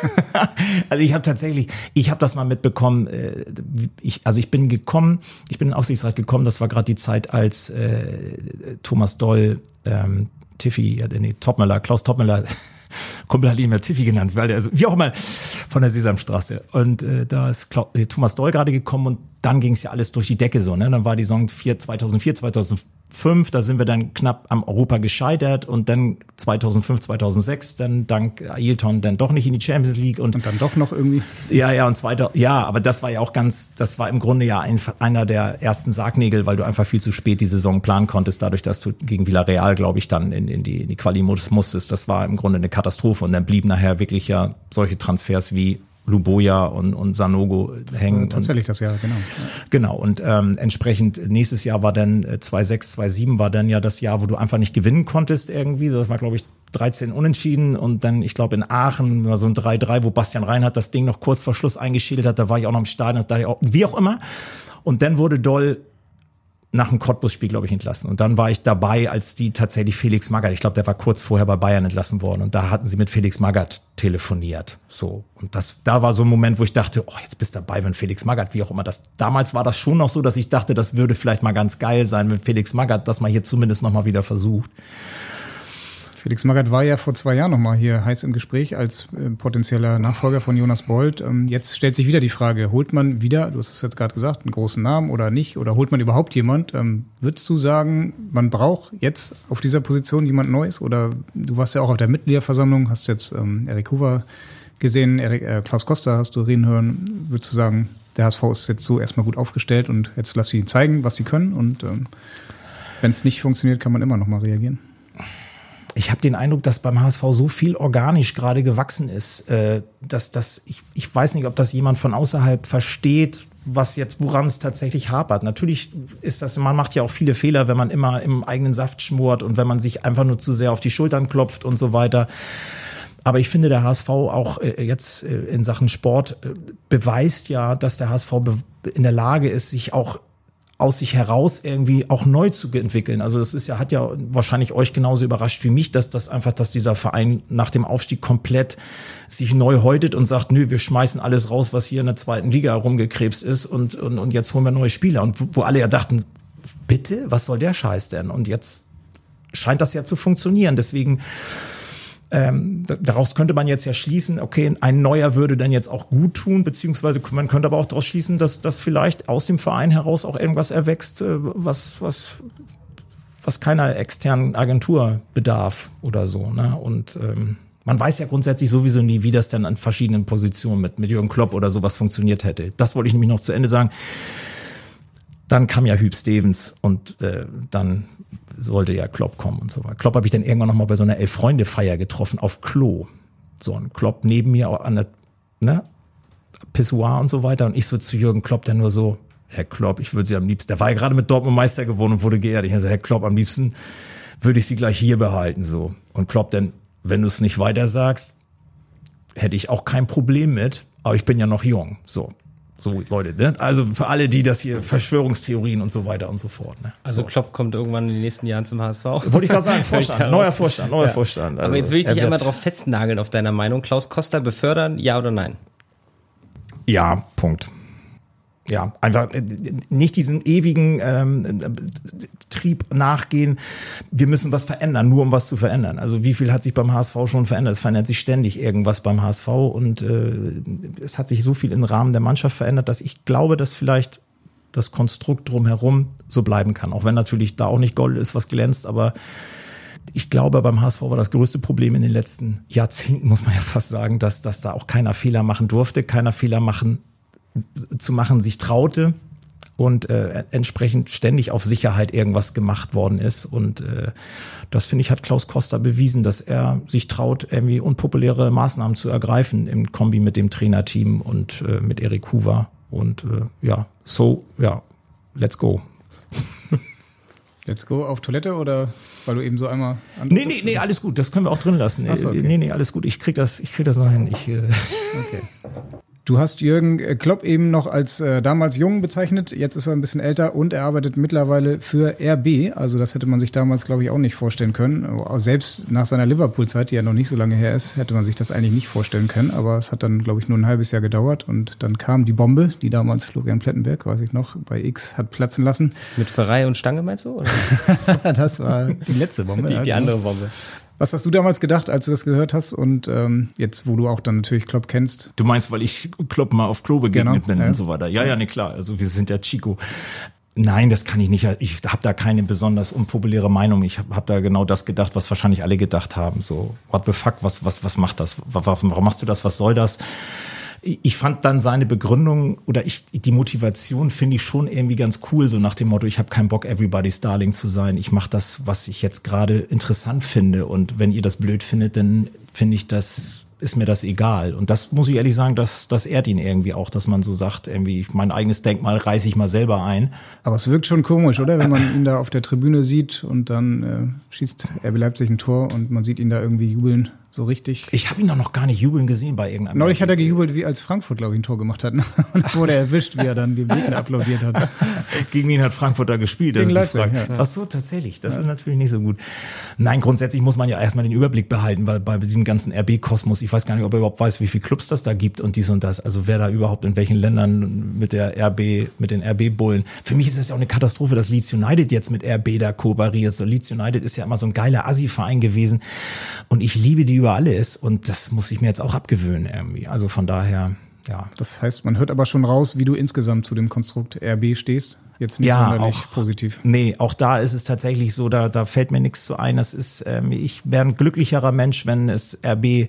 also ich habe tatsächlich, ich habe das mal mitbekommen. Äh, ich, also ich bin gekommen, ich bin in den Aufsichtsrat gekommen. Das war gerade die Zeit, als äh, Thomas Doll, ähm, Tiffy, ja, nee, Topmöller, Klaus Topmöller, Kumpel hat ihn immer Tiffy genannt, weil er, so, wie auch immer, von der Sesamstraße. Und äh, da ist Klaus, äh, Thomas Doll gerade gekommen und dann ging es ja alles durch die Decke so. Ne? Dann war die Saison zweitausendvier, zweitausendfünf, da sind wir dann knapp am Europa gescheitert und dann zweitausendfünf, zweitausendsechs, dann dank Ailton dann doch nicht in die Champions League. Und, und dann doch noch irgendwie? Ja, ja, und zweiter, ja, aber das war ja auch ganz, das war im Grunde ja ein, einer der ersten Sargnägel, weil du einfach viel zu spät die Saison planen konntest, dadurch, dass du gegen Villarreal, glaube ich, dann in, in die, in die Quali musstest. Das war im Grunde eine Katastrophe und dann blieben nachher wirklich ja solche Transfers wie Luboja und, und Sanogo das hängen. War tatsächlich und, das Jahr, genau. Genau, und ähm, entsprechend nächstes Jahr war dann äh, zwei sechs, zwei sieben war dann ja das Jahr, wo du einfach nicht gewinnen konntest irgendwie. Das war, glaube ich, dreizehn Unentschieden und dann, ich glaube, in Aachen war so ein drei drei, wo Bastian Reinhardt das Ding noch kurz vor Schluss eingeschädelt hat. Da war ich auch noch im Stadion, da auch, wie auch immer. Und dann wurde Doll nach dem Cottbus-Spiel, glaube ich, entlassen. Und dann war ich dabei, als die tatsächlich Felix Magath, ich glaube, der war kurz vorher bei Bayern entlassen worden. Und da hatten sie mit Felix Magath telefoniert. So. Und das, da war so ein Moment, wo ich dachte, oh, jetzt bist du dabei, wenn Felix Magath, wie auch immer das. Damals war das schon noch so, dass ich dachte, das würde vielleicht mal ganz geil sein, wenn Felix Magath das mal hier zumindest noch mal wieder versucht. Felix Magath war ja vor zwei Jahren noch mal hier heiß im Gespräch als äh, potenzieller Nachfolger von Jonas Bold. Ähm, jetzt stellt sich wieder die Frage, holt man wieder, du hast es jetzt gerade gesagt, einen großen Namen oder nicht? Oder holt man überhaupt jemand? Ähm, würdest du sagen, man braucht jetzt auf dieser Position jemand Neues? Oder du warst ja auch auf der Mitgliederversammlung, hast jetzt ähm, Erik Hoover gesehen, Erik, äh, Klaus Koster hast du reden hören. Würdest du sagen, der H S V ist jetzt so erstmal gut aufgestellt und jetzt lass sie zeigen, was sie können? Und ähm, wenn es nicht funktioniert, kann man immer noch mal reagieren? Ich habe den Eindruck, dass beim H S V so viel organisch gerade gewachsen ist, äh, dass das ich ich weiß nicht, ob das jemand von außerhalb versteht, was jetzt woran es tatsächlich hapert. Natürlich ist das, man macht ja auch viele Fehler, wenn man immer im eigenen Saft schmort und wenn man sich einfach nur zu sehr auf die Schultern klopft und so weiter. Aber ich finde, der H S V auch äh, jetzt äh, in Sachen Sport äh, beweist ja, dass der H S V be- in der Lage ist, sich auch aus sich heraus irgendwie auch neu zu entwickeln. Also das ist ja, hat ja wahrscheinlich euch genauso überrascht wie mich, dass das einfach, dass dieser Verein nach dem Aufstieg komplett sich neu häutet und sagt, nö, wir schmeißen alles raus, was hier in der zweiten Liga rumgekrebst ist und, und, und jetzt holen wir neue Spieler. Und wo, wo alle ja dachten, bitte, was soll der Scheiß denn? Und jetzt scheint das ja zu funktionieren. Deswegen Ähm, daraus könnte man jetzt ja schließen, okay, ein neuer würde dann jetzt auch gut tun, beziehungsweise man könnte aber auch daraus schließen, dass, dass vielleicht aus dem Verein heraus auch irgendwas erwächst, was, was, was keiner externen Agentur bedarf oder so, ne? Und ähm, Man weiß ja grundsätzlich sowieso nie, wie das dann an verschiedenen Positionen mit, mit Jürgen Klopp oder sowas funktioniert hätte. Das wollte ich nämlich noch zu Ende sagen. Dann kam ja Hüb Stevens und äh, dann sollte ja Klopp kommen und so weiter. Klopp habe ich dann irgendwann nochmal bei so einer Elf-Freunde-Feier getroffen auf Klo. So ein Klopp neben mir an der ne, Pissoir und so weiter. Und ich so zu Jürgen Klopp, der nur so, Herr Klopp, ich würde Sie am liebsten, der war ja gerade mit Dortmund Meister geworden und wurde geehrt. Ich so, Herr Klopp, am liebsten würde ich Sie gleich hier behalten. So. Und Klopp dann, wenn du es nicht weiter sagst, hätte ich auch kein Problem mit, aber ich bin ja noch jung. So. So, Leute, ne? Also für alle, die das hier, Verschwörungstheorien und so weiter und so fort. Ne? Also so. Klopp kommt irgendwann in den nächsten Jahren zum H S V. Wollte ich gerade sagen, Vorstand, neuer Vorstand, neuer ja. Vorstand. Also, aber jetzt will ich dich einmal drauf festnageln auf deiner Meinung. Klaus Koster befördern, ja oder nein? Ja, Punkt. Ja, einfach nicht diesen ewigen ähm, Trieb nachgehen, wir müssen was verändern, nur um was zu verändern. Also wie viel hat sich beim H S V schon verändert? Es verändert sich ständig irgendwas beim H S V und äh, es hat sich so viel im Rahmen der Mannschaft verändert, dass ich glaube, dass vielleicht das Konstrukt drumherum so bleiben kann. Auch wenn natürlich da auch nicht Gold ist, was glänzt, aber ich glaube, beim H S V war das größte Problem in den letzten Jahrzehnten, muss man ja fast sagen, dass, dass da auch keiner Fehler machen durfte, keiner Fehler machen zu machen sich traute und äh, entsprechend ständig auf Sicherheit irgendwas gemacht worden ist. Und äh, das, finde ich, hat Klaus Koster bewiesen, dass er sich traut, irgendwie unpopuläre Maßnahmen zu ergreifen im Kombi mit dem Trainerteam und äh, mit Erik Hoover. Und äh, ja, so, ja, let's go. Let's go auf Toilette oder weil du eben so einmal... Nee, nee, nee, alles gut, das können wir auch drin lassen. Ach so, okay. Nee, nee, alles gut, ich krieg das, ich krieg das noch hin. Ich, äh okay. Du hast Jürgen Klopp eben noch als äh, damals jung bezeichnet, jetzt ist er ein bisschen älter und er arbeitet mittlerweile für R B. Also das hätte man sich damals, glaube ich, auch nicht vorstellen können. Selbst nach seiner Liverpool-Zeit, die ja noch nicht so lange her ist, hätte man sich das eigentlich nicht vorstellen können. Aber es hat dann, glaube ich, nur ein halbes Jahr gedauert und dann kam die Bombe, die damals Florian Plettenberg, weiß ich noch, bei X hat platzen lassen. Mit Pfarrei und Stange meinst du? Oder? Das war die letzte Bombe. Die, ja, die andere Bombe. Was hast du damals gedacht, als du das gehört hast und ähm, jetzt, wo du auch dann natürlich Klopp kennst? Du meinst, weil ich Klopp mal auf Klo begegnet genau, bin ja. und so weiter. Ja, ja, ne, klar. Also wir sind ja Chico. Nein, das kann ich nicht. Ich habe da keine besonders unpopuläre Meinung. Ich habe hab da genau das gedacht, was wahrscheinlich alle gedacht haben. So, what the fuck, was was was macht das? Warum machst du das? Was soll das? Ich fand dann seine Begründung oder ich die Motivation finde ich schon irgendwie ganz cool, so nach dem Motto, ich habe keinen Bock, everybody's darling zu sein. Ich mache das, was ich jetzt gerade interessant finde und wenn ihr das blöd findet, dann finde ich das, ist mir das egal. Und das muss ich ehrlich sagen, das, das ehrt ihn irgendwie auch, dass man so sagt, irgendwie mein eigenes Denkmal reiße ich mal selber ein. Aber es wirkt schon komisch, oder? Wenn man ihn da auf der Tribüne sieht und dann äh, schießt R B Leipzig ein Tor und man sieht ihn da irgendwie jubeln. So richtig. Ich habe ihn doch noch gar nicht jubeln gesehen bei irgendeinem. Neulich hat er gejubelt, wie als Frankfurt, glaube ich, ein Tor gemacht hat. Und wurde erwischt, wie er dann die Gegner applaudiert hat. Gegen wen hat Frankfurt da gespielt? Das Gegen ist die Leipzig, Frage. ja. Ach so, tatsächlich. Das ja. ist natürlich nicht so gut. Nein, grundsätzlich muss man ja erstmal den Überblick behalten, weil bei diesem ganzen R B-Kosmos, ich weiß gar nicht, ob er überhaupt weiß, wie viele Clubs das da gibt und dies und das. Also wer da überhaupt in welchen Ländern mit der R B, mit den R B-Bullen. Für mich ist das ja auch eine Katastrophe, dass Leeds United jetzt mit R B da kooperiert. So Leeds United ist ja immer so ein geiler Assi-Verein gewesen und ich liebe die über alles und das muss ich mir jetzt auch abgewöhnen irgendwie. Also von daher, ja. Das heißt, man hört aber schon raus, wie du insgesamt zu dem Konstrukt R B stehst. Jetzt nicht ja, sonderlich auch, positiv. Nee, auch da ist es tatsächlich so, da, da fällt mir nichts zu ein. Das ist, ähm, ich wäre ein glücklicherer Mensch, wenn es R B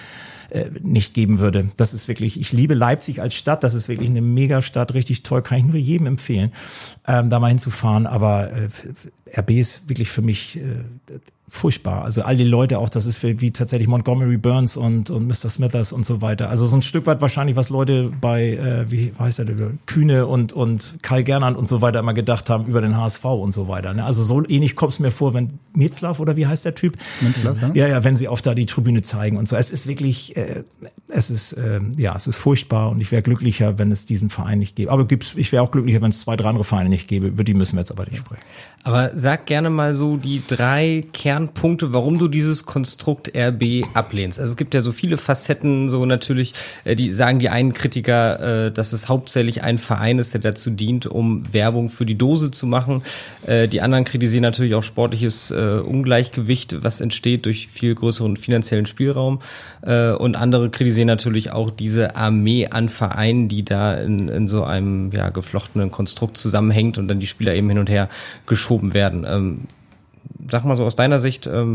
äh, nicht geben würde. Das ist wirklich, ich liebe Leipzig als Stadt, das ist wirklich eine Megastadt, richtig toll, kann ich nur jedem empfehlen, ähm, da mal hinzufahren. Aber äh, R B ist wirklich für mich äh, furchtbar. Also all die Leute auch, das ist für, wie tatsächlich Montgomery Burns und und Mister Smithers und so weiter. Also so ein Stück weit wahrscheinlich, was Leute bei, äh, wie heißt der, Kühne und und Kai Gernand und so weiter immer gedacht haben über den H S V und so weiter. Ne? Also so ähnlich kommt es mir vor, wenn Metzlaff oder wie heißt der Typ? Metzlaff, ja. Ja, ja, wenn sie auf da die Tribüne zeigen und so. Es ist wirklich, äh, es ist, äh, ja, es ist furchtbar und ich wäre glücklicher, wenn es diesen Verein nicht gäbe. Aber gibt's, ich wäre auch glücklicher, wenn es zwei, drei andere Vereine nicht gäbe. Über die müssen wir jetzt aber nicht sprechen. Aber sag gerne mal so die drei Kernpunkte, warum du dieses Konstrukt R B ablehnst. Also es gibt ja so viele Facetten, so natürlich, die sagen die einen Kritiker, dass es hauptsächlich ein Verein ist, der dazu dient, um Werbung für die Dose zu machen. Die anderen kritisieren natürlich auch sportliches Ungleichgewicht, was entsteht durch viel größeren finanziellen Spielraum. Und andere kritisieren natürlich auch diese Armee an Vereinen, die da in, in so einem ja, geflochtenen Konstrukt zusammenhängt und dann die Spieler eben hin und her geschoben werden. Ähm, sag mal so aus deiner Sicht, ähm,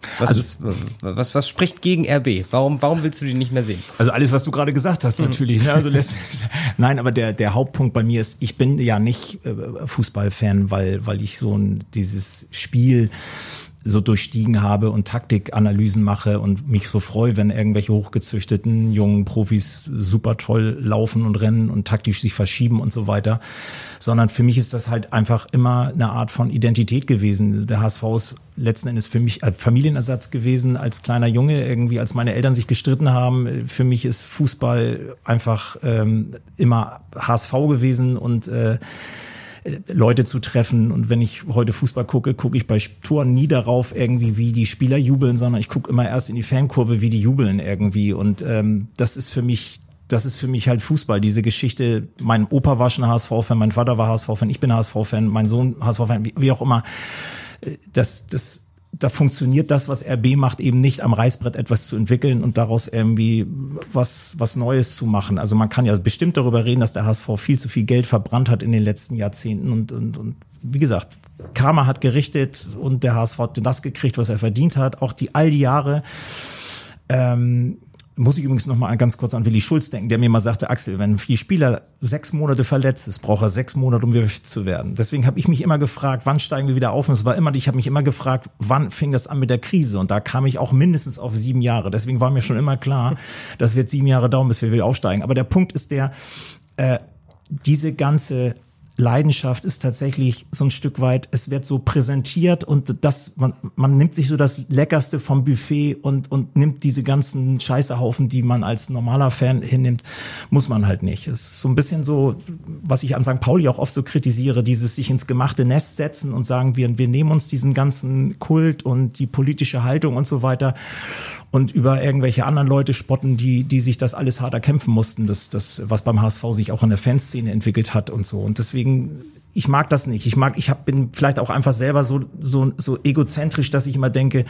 Was, also, ist, was, was spricht gegen R B? Warum, warum willst du die nicht mehr sehen? Also alles, was du gerade gesagt hast, natürlich. Ne? Also lässt, nein, aber der, der Hauptpunkt bei mir ist, ich bin ja nicht äh, Fußballfan, weil, weil ich so ein, dieses Spiel so durchstiegen habe und Taktikanalysen mache und mich so freue, wenn irgendwelche hochgezüchteten jungen Profis super toll laufen und rennen und taktisch sich verschieben und so weiter. Sondern für mich ist das halt einfach immer eine Art von Identität gewesen. Der H S V ist letzten Endes für mich als Familienersatz gewesen, als kleiner Junge irgendwie, als meine Eltern sich gestritten haben. Für mich ist Fußball einfach ähm, immer H S V gewesen und äh, Leute zu treffen. Und wenn ich heute Fußball gucke, gucke ich bei Toren nie darauf irgendwie, wie die Spieler jubeln, sondern ich gucke immer erst in die Fankurve, wie die jubeln irgendwie. Und ähm, das ist für mich Das ist für mich halt Fußball, diese Geschichte. Mein Opa war schon H S V-Fan, mein Vater war H S V-Fan, ich bin H S V-Fan, mein Sohn H S V-Fan, wie, wie auch immer. Das, das, da funktioniert das, was R B macht, eben nicht am Reißbrett etwas zu entwickeln und daraus irgendwie was, was Neues zu machen. Also man kann ja bestimmt darüber reden, dass der H S V viel zu viel Geld verbrannt hat in den letzten Jahrzehnten und, und, und wie gesagt, Karma hat gerichtet und der H S V hat das gekriegt, was er verdient hat. Auch die all die Jahre, ähm, muss ich übrigens noch mal ganz kurz an Willi Schulz denken, der mir mal sagte, Axel, wenn ein Spieler sechs Monate verletzt ist, braucht er sechs Monate, um wieder fit zu werden. Deswegen habe ich mich immer gefragt, wann steigen wir wieder auf? Und es war immer, ich habe mich immer gefragt, wann fing das an mit der Krise? Und da kam ich auch mindestens auf sieben Jahre. Deswegen war mir schon immer klar, das wird sieben Jahre dauern, bis wir wieder aufsteigen. Aber der Punkt ist der, äh, diese ganze Leidenschaft ist tatsächlich so ein Stück weit, es wird so präsentiert und das, man, man nimmt sich so das Leckerste vom Buffet und, und nimmt diese ganzen Scheißehaufen, die man als normaler Fan hinnimmt, muss man halt nicht. Es ist so ein bisschen so, was ich an Sankt Pauli auch oft so kritisiere, dieses sich ins gemachte Nest setzen und sagen, wir, wir nehmen uns diesen ganzen Kult und die politische Haltung und so weiter und über irgendwelche anderen Leute spotten, die, die sich das alles hart erkämpfen mussten, das, das, was beim H S V sich auch in der Fanszene entwickelt hat und so. Und deswegen, ich mag das nicht. Ich mag, ich hab, bin vielleicht auch einfach selber so, so, so egozentrisch, dass ich immer denke,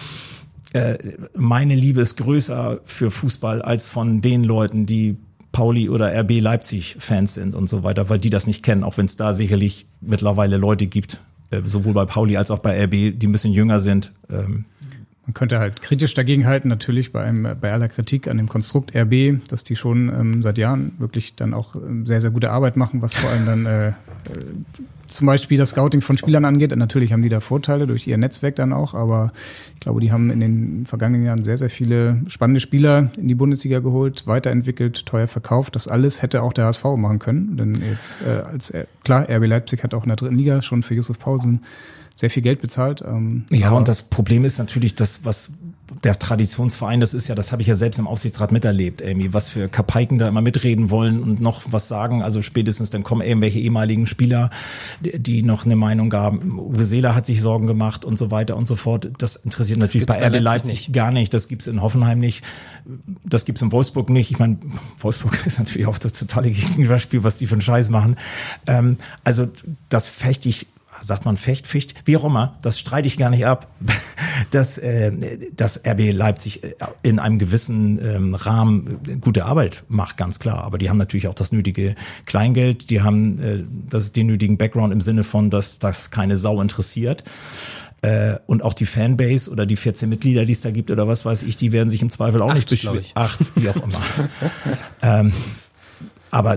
äh, meine Liebe ist größer für Fußball als von den Leuten, die Pauli oder R B Leipzig Fans sind und so weiter, weil die das nicht kennen, auch wenn es da sicherlich mittlerweile Leute gibt, äh, sowohl bei Pauli als auch bei R B, die ein bisschen jünger sind. Ähm, Man könnte halt kritisch dagegenhalten, natürlich bei einem, bei aller Kritik an dem Konstrukt R B, dass die schon ähm, seit Jahren wirklich dann auch ähm, sehr, sehr gute Arbeit machen, was vor allem dann äh, äh, zum Beispiel das Scouting von Spielern angeht. Und natürlich haben die da Vorteile durch ihr Netzwerk dann auch, aber ich glaube, die haben in den vergangenen Jahren sehr, sehr viele spannende Spieler in die Bundesliga geholt, weiterentwickelt, teuer verkauft. Das alles hätte auch der H S V machen können, denn jetzt äh, als äh, klar, R B Leipzig hat auch in der dritten Liga schon für Josef Paulsen sehr viel Geld bezahlt. Ähm, ja, und das Problem ist natürlich, das, was der Traditionsverein, das ist ja, das habe ich ja selbst im Aufsichtsrat miterlebt, irgendwie, was für Kapaiken da immer mitreden wollen und noch was sagen. Also spätestens dann kommen irgendwelche ehemaligen Spieler, die noch eine Meinung gaben. Uwe Seeler hat sich Sorgen gemacht und so weiter und so fort. Das interessiert das natürlich bei R B Leipzig nicht. Gar nicht. Das gibt's in Hoffenheim nicht. Das gibt's in Wolfsburg nicht. Ich meine, Wolfsburg ist natürlich auch das totale Gegenspiel, was die für einen Scheiß machen. Ähm, also das fechte ich, sagt man Fecht, Ficht, wie auch immer, das streite ich gar nicht ab, dass, äh, dass R B Leipzig in einem gewissen ähm, Rahmen gute Arbeit macht, ganz klar. Aber die haben natürlich auch das nötige Kleingeld, die haben äh, das, den nötigen Background im Sinne von, dass das keine Sau interessiert. Äh, und auch die Fanbase oder die vierzehn Mitglieder, die es da gibt oder was weiß ich, die werden sich im Zweifel auch Acht, nicht beschweren. Acht, wie auch immer. ähm, aber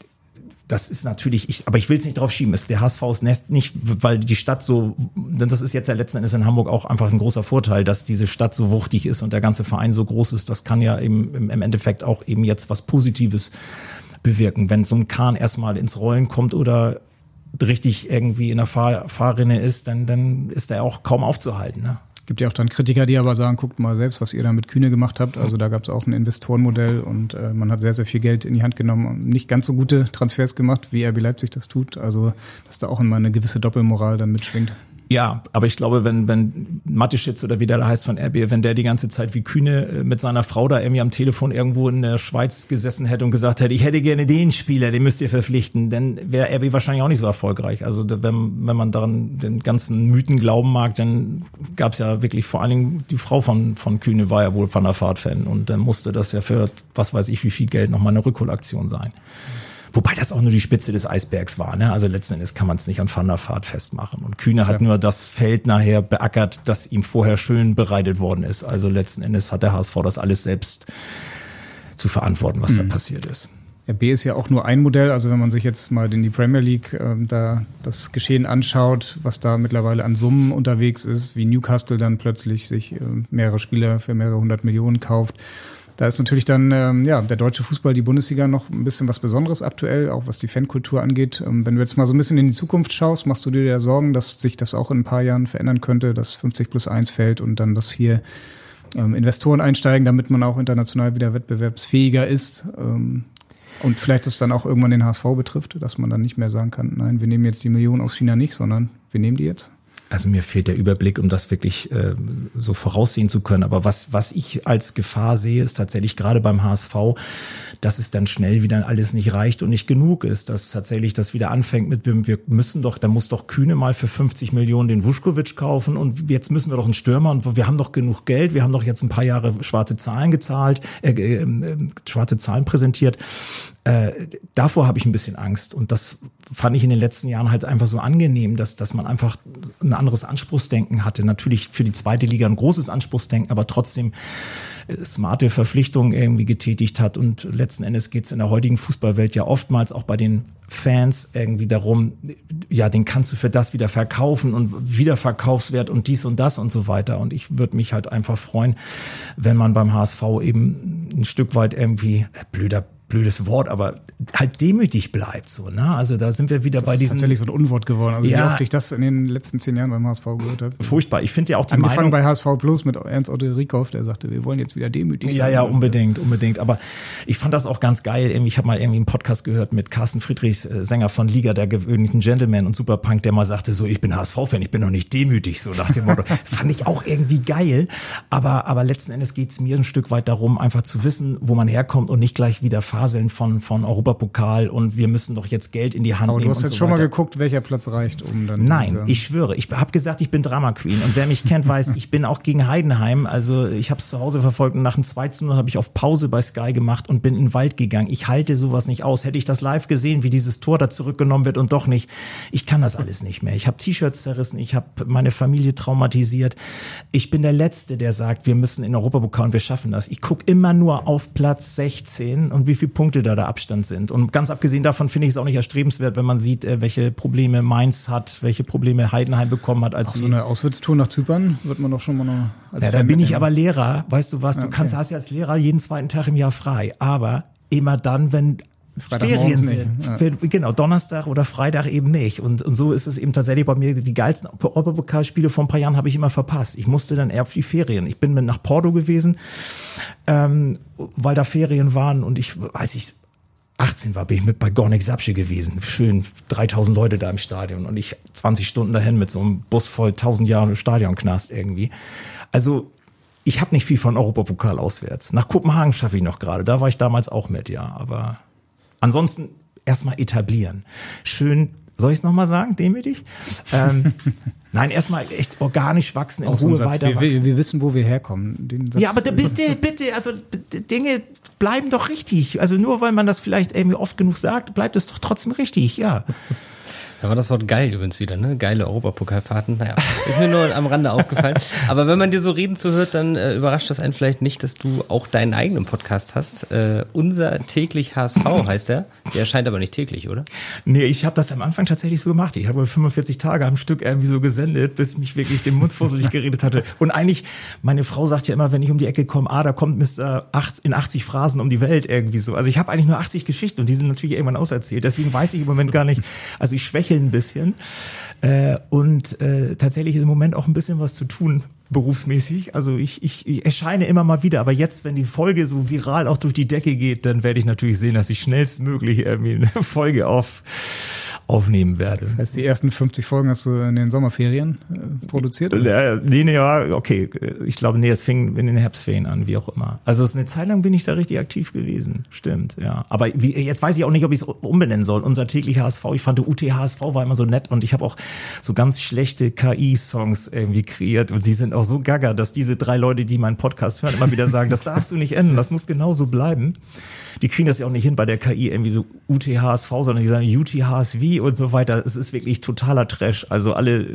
das ist natürlich, ich, aber ich will es nicht drauf schieben. Der H S V ist nicht, weil die Stadt so, denn das ist jetzt ja letzten Endes in Hamburg auch einfach ein großer Vorteil, dass diese Stadt so wuchtig ist und der ganze Verein so groß ist. Das kann ja eben im Endeffekt auch eben jetzt was Positives bewirken. Wenn so ein Kahn erstmal ins Rollen kommt oder richtig irgendwie in der Fahr- Fahrrinne ist, dann, dann ist er auch kaum aufzuhalten, ne? Gibt ja auch dann Kritiker, die aber sagen, guckt mal selbst, was ihr da mit Kühne gemacht habt. Also da gab es auch ein Investorenmodell und äh, man hat sehr, sehr viel Geld in die Hand genommen. Nicht ganz so gute Transfers gemacht, wie R B Leipzig das tut. Also dass da auch immer eine gewisse Doppelmoral dann mitschwingt. Ja, aber ich glaube, wenn wenn Mateschitz oder wie der da heißt von R B, wenn der die ganze Zeit wie Kühne mit seiner Frau da irgendwie am Telefon irgendwo in der Schweiz gesessen hätte und gesagt hätte, ich hätte gerne den Spieler, den müsst ihr verpflichten, dann wäre R B wahrscheinlich auch nicht so erfolgreich. Also wenn wenn man daran den ganzen Mythen glauben mag, dann gab's ja wirklich vor allen Dingen die Frau von von Kühne war ja wohl Van der Vaart-Fan und dann musste das ja für was weiß ich wie viel Geld nochmal eine Rückholaktion sein. Wobei das auch nur die Spitze des Eisbergs war, ne? Also letzten Endes kann man es nicht an Van der Vaart festmachen. Und Kühne hat ja. nur das Feld nachher beackert, das ihm vorher schön bereitet worden ist. Also letzten Endes hat der H S V das alles selbst zu verantworten, was mhm. da passiert ist. Ja, B ist ja auch nur ein Modell, also wenn man sich jetzt mal in die Premier League äh, da das Geschehen anschaut, was da mittlerweile an Summen unterwegs ist, wie Newcastle dann plötzlich sich äh, mehrere Spieler für mehrere hundert Millionen kauft. Da ist natürlich dann ähm, ja der deutsche Fußball, die Bundesliga noch ein bisschen was Besonderes aktuell, auch was die Fankultur angeht. Ähm, wenn du jetzt mal so ein bisschen in die Zukunft schaust, machst du dir ja Sorgen, dass sich das auch in ein paar Jahren verändern könnte, dass fünfzig plus eins fällt und dann, dass hier ähm, Investoren einsteigen, damit man auch international wieder wettbewerbsfähiger ist. Ähm, Und vielleicht das dann auch irgendwann den H S V betrifft, dass man dann nicht mehr sagen kann, nein, wir nehmen jetzt die Millionen aus China nicht, sondern wir nehmen die jetzt. Also mir fehlt der Überblick, um das wirklich äh, so voraussehen zu können. Aber was was ich als Gefahr sehe, ist tatsächlich gerade beim H S V, dass es dann schnell wieder alles nicht reicht und nicht genug ist. Dass tatsächlich das wieder anfängt mit, wir, wir müssen doch, da muss doch Kühne mal für fünfzig Millionen den Vuskovic kaufen und jetzt müssen wir doch einen Stürmer und wir haben doch genug Geld. Wir haben doch jetzt ein paar Jahre schwarze Zahlen gezahlt, äh, äh, schwarze Zahlen präsentiert. Äh, davor habe ich ein bisschen Angst und das fand ich in den letzten Jahren halt einfach so angenehm, dass dass man einfach ein anderes Anspruchsdenken hatte. Natürlich für die zweite Liga ein großes Anspruchsdenken, aber trotzdem smarte Verpflichtungen irgendwie getätigt hat und letzten Endes geht es in der heutigen Fußballwelt ja oftmals auch bei den Fans irgendwie darum, ja, den kannst du für das wieder verkaufen und Wiederverkaufswert und dies und das und so weiter und ich würde mich halt einfach freuen, wenn man beim H S V eben ein Stück weit irgendwie, äh, blöder blödes Wort, aber halt demütig bleibt so, ne? Also da sind wir wieder das bei diesen... Das ist tatsächlich so ein Unwort geworden. Also ja, wie oft ich das in den letzten zehn Jahren beim H S V gehört habe. Furchtbar. Ich finde ja auch die Angefangen Meinung... bei H S V Plus mit Ernst Otto Rieckhoff, der sagte, wir wollen jetzt wieder demütig sein. Ja, ja, unbedingt, unbedingt. Aber ich fand das auch ganz geil. Ich habe mal irgendwie einen Podcast gehört mit Carsten Friedrichs, Sänger von Liga der gewöhnlichen Gentlemen und Superpunk, der mal sagte so, ich bin H S V-Fan, ich bin noch nicht demütig, so nach dem Motto. Fand ich auch irgendwie geil. Aber aber letzten Endes geht's mir ein Stück weit darum, einfach zu wissen, wo man herkommt und nicht gleich wieder faseln von von Europapokal und wir müssen doch jetzt Geld in die Hand aber nehmen. Aber du hast jetzt so schon weiter. mal geguckt, welcher Platz reicht, um dann... Nein, ich schwöre, ich habe gesagt, ich bin Drama Queen und wer mich kennt, weiß, ich bin auch gegen Heidenheim, also ich habe es zu Hause verfolgt und nach dem zwei zu null habe ich auf Pause bei Sky gemacht und bin in den Wald gegangen. Ich halte sowas nicht aus. Hätte ich das live gesehen, wie dieses Tor da zurückgenommen wird und doch nicht, ich kann das alles nicht mehr. Ich habe T-Shirts zerrissen, ich habe meine Familie traumatisiert. Ich bin der Letzte, der sagt, wir müssen in Europapokal und wir schaffen das. Ich gucke immer nur auf Platz sechzehn und wie viele Punkte da der Abstand sind. Und ganz abgesehen davon finde ich es auch nicht erstrebenswert, wenn man sieht, welche Probleme Mainz hat, welche Probleme Heidenheim bekommen hat. Als Ach, so eine Auswärtstour nach Zypern wird man doch schon mal noch als Ja, da bin ich aber Lehrer. Weißt du was, du okay. kannst, hast ja als Lehrer jeden zweiten Tag im Jahr frei. Aber immer dann, wenn Ferien sind. Ja. Genau, Donnerstag oder Freitag eben nicht. Und, und so ist es eben tatsächlich bei mir. Die geilsten Europapokalspiele vor ein paar Jahren habe ich immer verpasst. Ich musste dann eher auf die Ferien. Ich bin mit nach Porto gewesen, ähm, weil da Ferien waren und ich, weiß ich, achtzehn war, bin ich mit bei Gornik Sapsche gewesen. Schön dreitausend Leute da im Stadion und ich zwanzig Stunden dahin mit so einem Bus voll tausend Jahre Stadionknast irgendwie. Also ich habe nicht viel von Europapokal auswärts. Nach Kopenhagen schaffe ich noch gerade. Da war ich damals auch mit, ja. Aber ansonsten erstmal etablieren. Schön, soll ich es nochmal sagen, demütig? ähm, nein, erstmal echt organisch wachsen, in Auch Ruhe so weiter wir, wachsen. Wir wissen, wo wir herkommen. Den Satz, ja, aber bitte, bitte, also Dinge bleiben doch richtig. Also nur weil man das vielleicht irgendwie oft genug sagt, bleibt es doch trotzdem richtig, ja. Da war das Wort geil übrigens wieder, ne? Geile Europapokalfahrten. Naja, ist mir nur am Rande aufgefallen. Aber wenn man dir so reden zuhört, dann äh, überrascht das einen vielleicht nicht, dass du auch deinen eigenen Podcast hast. Äh, unser täglich H S V heißt der. Der erscheint aber nicht täglich, oder? Nee, ich habe das am Anfang tatsächlich so gemacht. Ich habe wohl fünfundvierzig Tage am Stück irgendwie so gesendet, bis mich wirklich den Mund fusselig geredet hatte. Und eigentlich, meine Frau sagt ja immer, wenn ich um die Ecke komme, ah, da kommt Mister acht in achtzig Phrasen um die Welt irgendwie so. Also ich habe eigentlich nur achtzig Geschichten und die sind natürlich irgendwann auserzählt. Deswegen weiß ich im Moment gar nicht, also ich schwäche ein bisschen äh, und äh, tatsächlich ist im Moment auch ein bisschen was zu tun berufsmäßig. Also ich, ich, ich erscheine immer mal wieder, aber jetzt, wenn die Folge so viral auch durch die Decke geht, dann werde ich natürlich sehen, dass ich schnellstmöglich irgendwie eine Folge auf aufnehmen werde. Das heißt, die ersten fünfzig Folgen hast du in den Sommerferien äh, produziert? Oder? Nee, nee, ja, okay. Ich glaube, nee, es fing in den Herbstferien an, wie auch immer. Also es ist eine Zeit lang bin ich da richtig aktiv gewesen. Stimmt, ja. Aber wie, jetzt weiß ich auch nicht, ob ich es umbenennen soll. Unser täglicher H S V, ich fand U T H S V war immer so nett und ich habe auch so ganz schlechte K I-Songs irgendwie kreiert und die sind auch so gaga, dass diese drei Leute, die meinen Podcast hören, immer wieder sagen, das darfst du nicht ändern, das muss genauso bleiben. Die kriegen das ja auch nicht hin bei der K I irgendwie so U T H S V, sondern die sagen U T H S V und so weiter. Es ist wirklich totaler Trash. Also alle,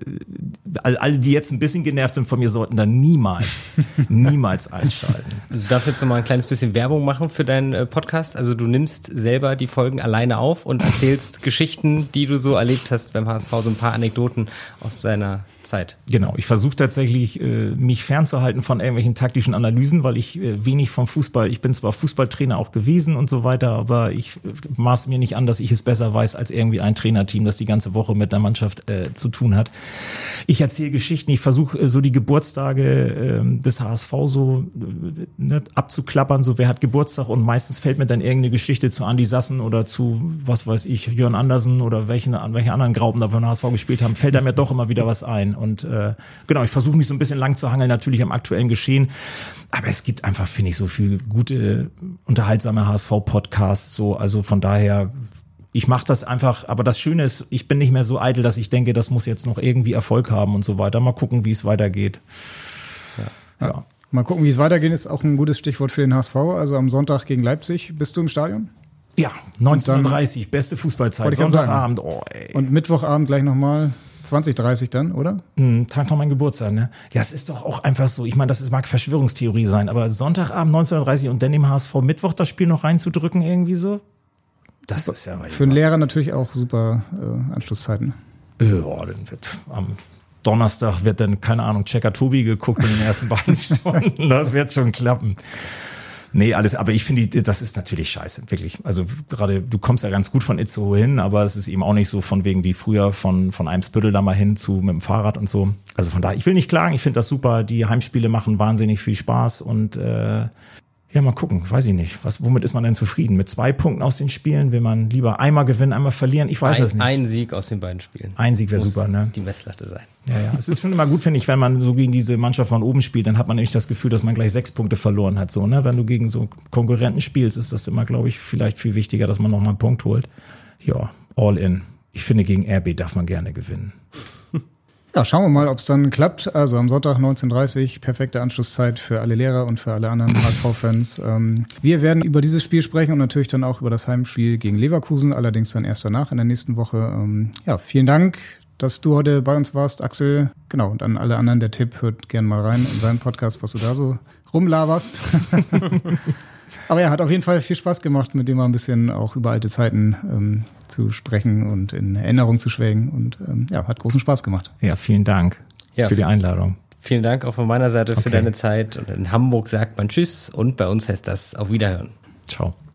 alle, die jetzt ein bisschen genervt sind von mir, sollten da niemals, niemals einschalten. Du darfst jetzt noch mal ein kleines bisschen Werbung machen für deinen Podcast. Also du nimmst selber die Folgen alleine auf und erzählst Geschichten, die du so erlebt hast beim H S V, so ein paar Anekdoten aus deiner Zeit. Genau, ich versuche tatsächlich, mich fernzuhalten von irgendwelchen taktischen Analysen, weil ich wenig vom Fußball, ich bin zwar Fußballtrainer auch gewesen und so weiter, aber ich maß mir nicht an, dass ich es besser weiß als irgendwie ein Trainerteam, das die ganze Woche mit der Mannschaft äh, zu tun hat. Ich erzähle Geschichten, ich versuche äh, so die Geburtstage äh, des H S V so äh, ne, abzuklappern, so wer hat Geburtstag und meistens fällt mir dann irgendeine Geschichte zu Andi Sassen oder zu, was weiß ich, Jörn Andersen oder welchen, welche anderen Graupen da für den H S V gespielt haben, fällt da mir doch immer wieder was ein und äh, genau, ich versuche mich so ein bisschen lang zu hangeln, natürlich am aktuellen Geschehen, aber es gibt einfach, finde ich, so viel gute, unterhaltsame H S V-Podcasts, so, also von daher, ich mache das einfach, aber das Schöne ist, ich bin nicht mehr so eitel, dass ich denke, das muss jetzt noch irgendwie Erfolg haben und so weiter. Mal gucken, wie es weitergeht. Ja. Ja. Mal gucken, wie es weitergeht, ist auch ein gutes Stichwort für den H S V. Also am Sonntag gegen Leipzig. Bist du im Stadion? Ja, neunzehn Uhr dreißig, beste Fußballzeit, Sonntagabend. Oh, ey. Und Mittwochabend gleich nochmal zwanzig Uhr dreißig dann, oder? Hm, Tag noch mein Geburtstag, ne? Ja, es ist doch auch einfach so, ich meine, das ist, mag Verschwörungstheorie sein, aber Sonntagabend neunzehn Uhr dreißig und dann im H S V Mittwoch das Spiel noch reinzudrücken irgendwie so, das ist ja... Für einen Lehrer natürlich auch super äh, Anschlusszeiten. Ja, dann wird am Donnerstag wird dann, keine Ahnung, Checker Tobi geguckt in den ersten beiden Stunden, das wird schon klappen. Nee, alles, aber ich finde, das ist natürlich scheiße, wirklich. Also gerade, du kommst ja ganz gut von Itzehoe hin, aber es ist eben auch nicht so von wegen wie früher von von Eimsbüttel da mal hin zu mit dem Fahrrad und so. Also von daher, ich will nicht klagen, ich finde das super. Die Heimspiele machen wahnsinnig viel Spaß und äh, ja, mal gucken, weiß ich nicht. Was, womit ist man denn zufrieden? Mit zwei Punkten aus den Spielen? Will man lieber einmal gewinnen, einmal verlieren? Ich weiß ein, das nicht. Ein Sieg aus den beiden Spielen. Ein Sieg wäre super, ne? Die Messlatte sein. Ja, ja. Es ist schon immer gut, finde ich, wenn man so gegen diese Mannschaft von oben spielt, dann hat man nämlich das Gefühl, dass man gleich sechs Punkte verloren hat. So, ne? Wenn du gegen so Konkurrenten spielst, ist das immer, glaube ich, vielleicht viel wichtiger, dass man noch mal einen Punkt holt. Ja, all in. Ich finde, gegen R B darf man gerne gewinnen. Ja, schauen wir mal, ob es dann klappt. Also am Sonntag neunzehn Uhr dreißig, perfekte Anschlusszeit für alle Lehrer und für alle anderen H S V-Fans. Ähm, wir werden über dieses Spiel sprechen und natürlich dann auch über das Heimspiel gegen Leverkusen, allerdings dann erst danach in der nächsten Woche. Ähm, ja, vielen Dank, dass du heute bei uns warst, Axel. Genau, und an alle anderen, der Tipp, hört gerne mal rein in seinen Podcast, was du da so rumlaberst. Aber ja, hat auf jeden Fall viel Spaß gemacht, mit dem mal ein bisschen auch über alte Zeiten ähm, zu sprechen und in Erinnerung zu schwelgen. Und ähm, ja, hat großen Spaß gemacht. Ja, vielen Dank ja, für die Einladung. Vielen Dank auch von meiner Seite für okay. deine Zeit. Und in Hamburg sagt man Tschüss und bei uns heißt das auf Wiederhören. Ciao.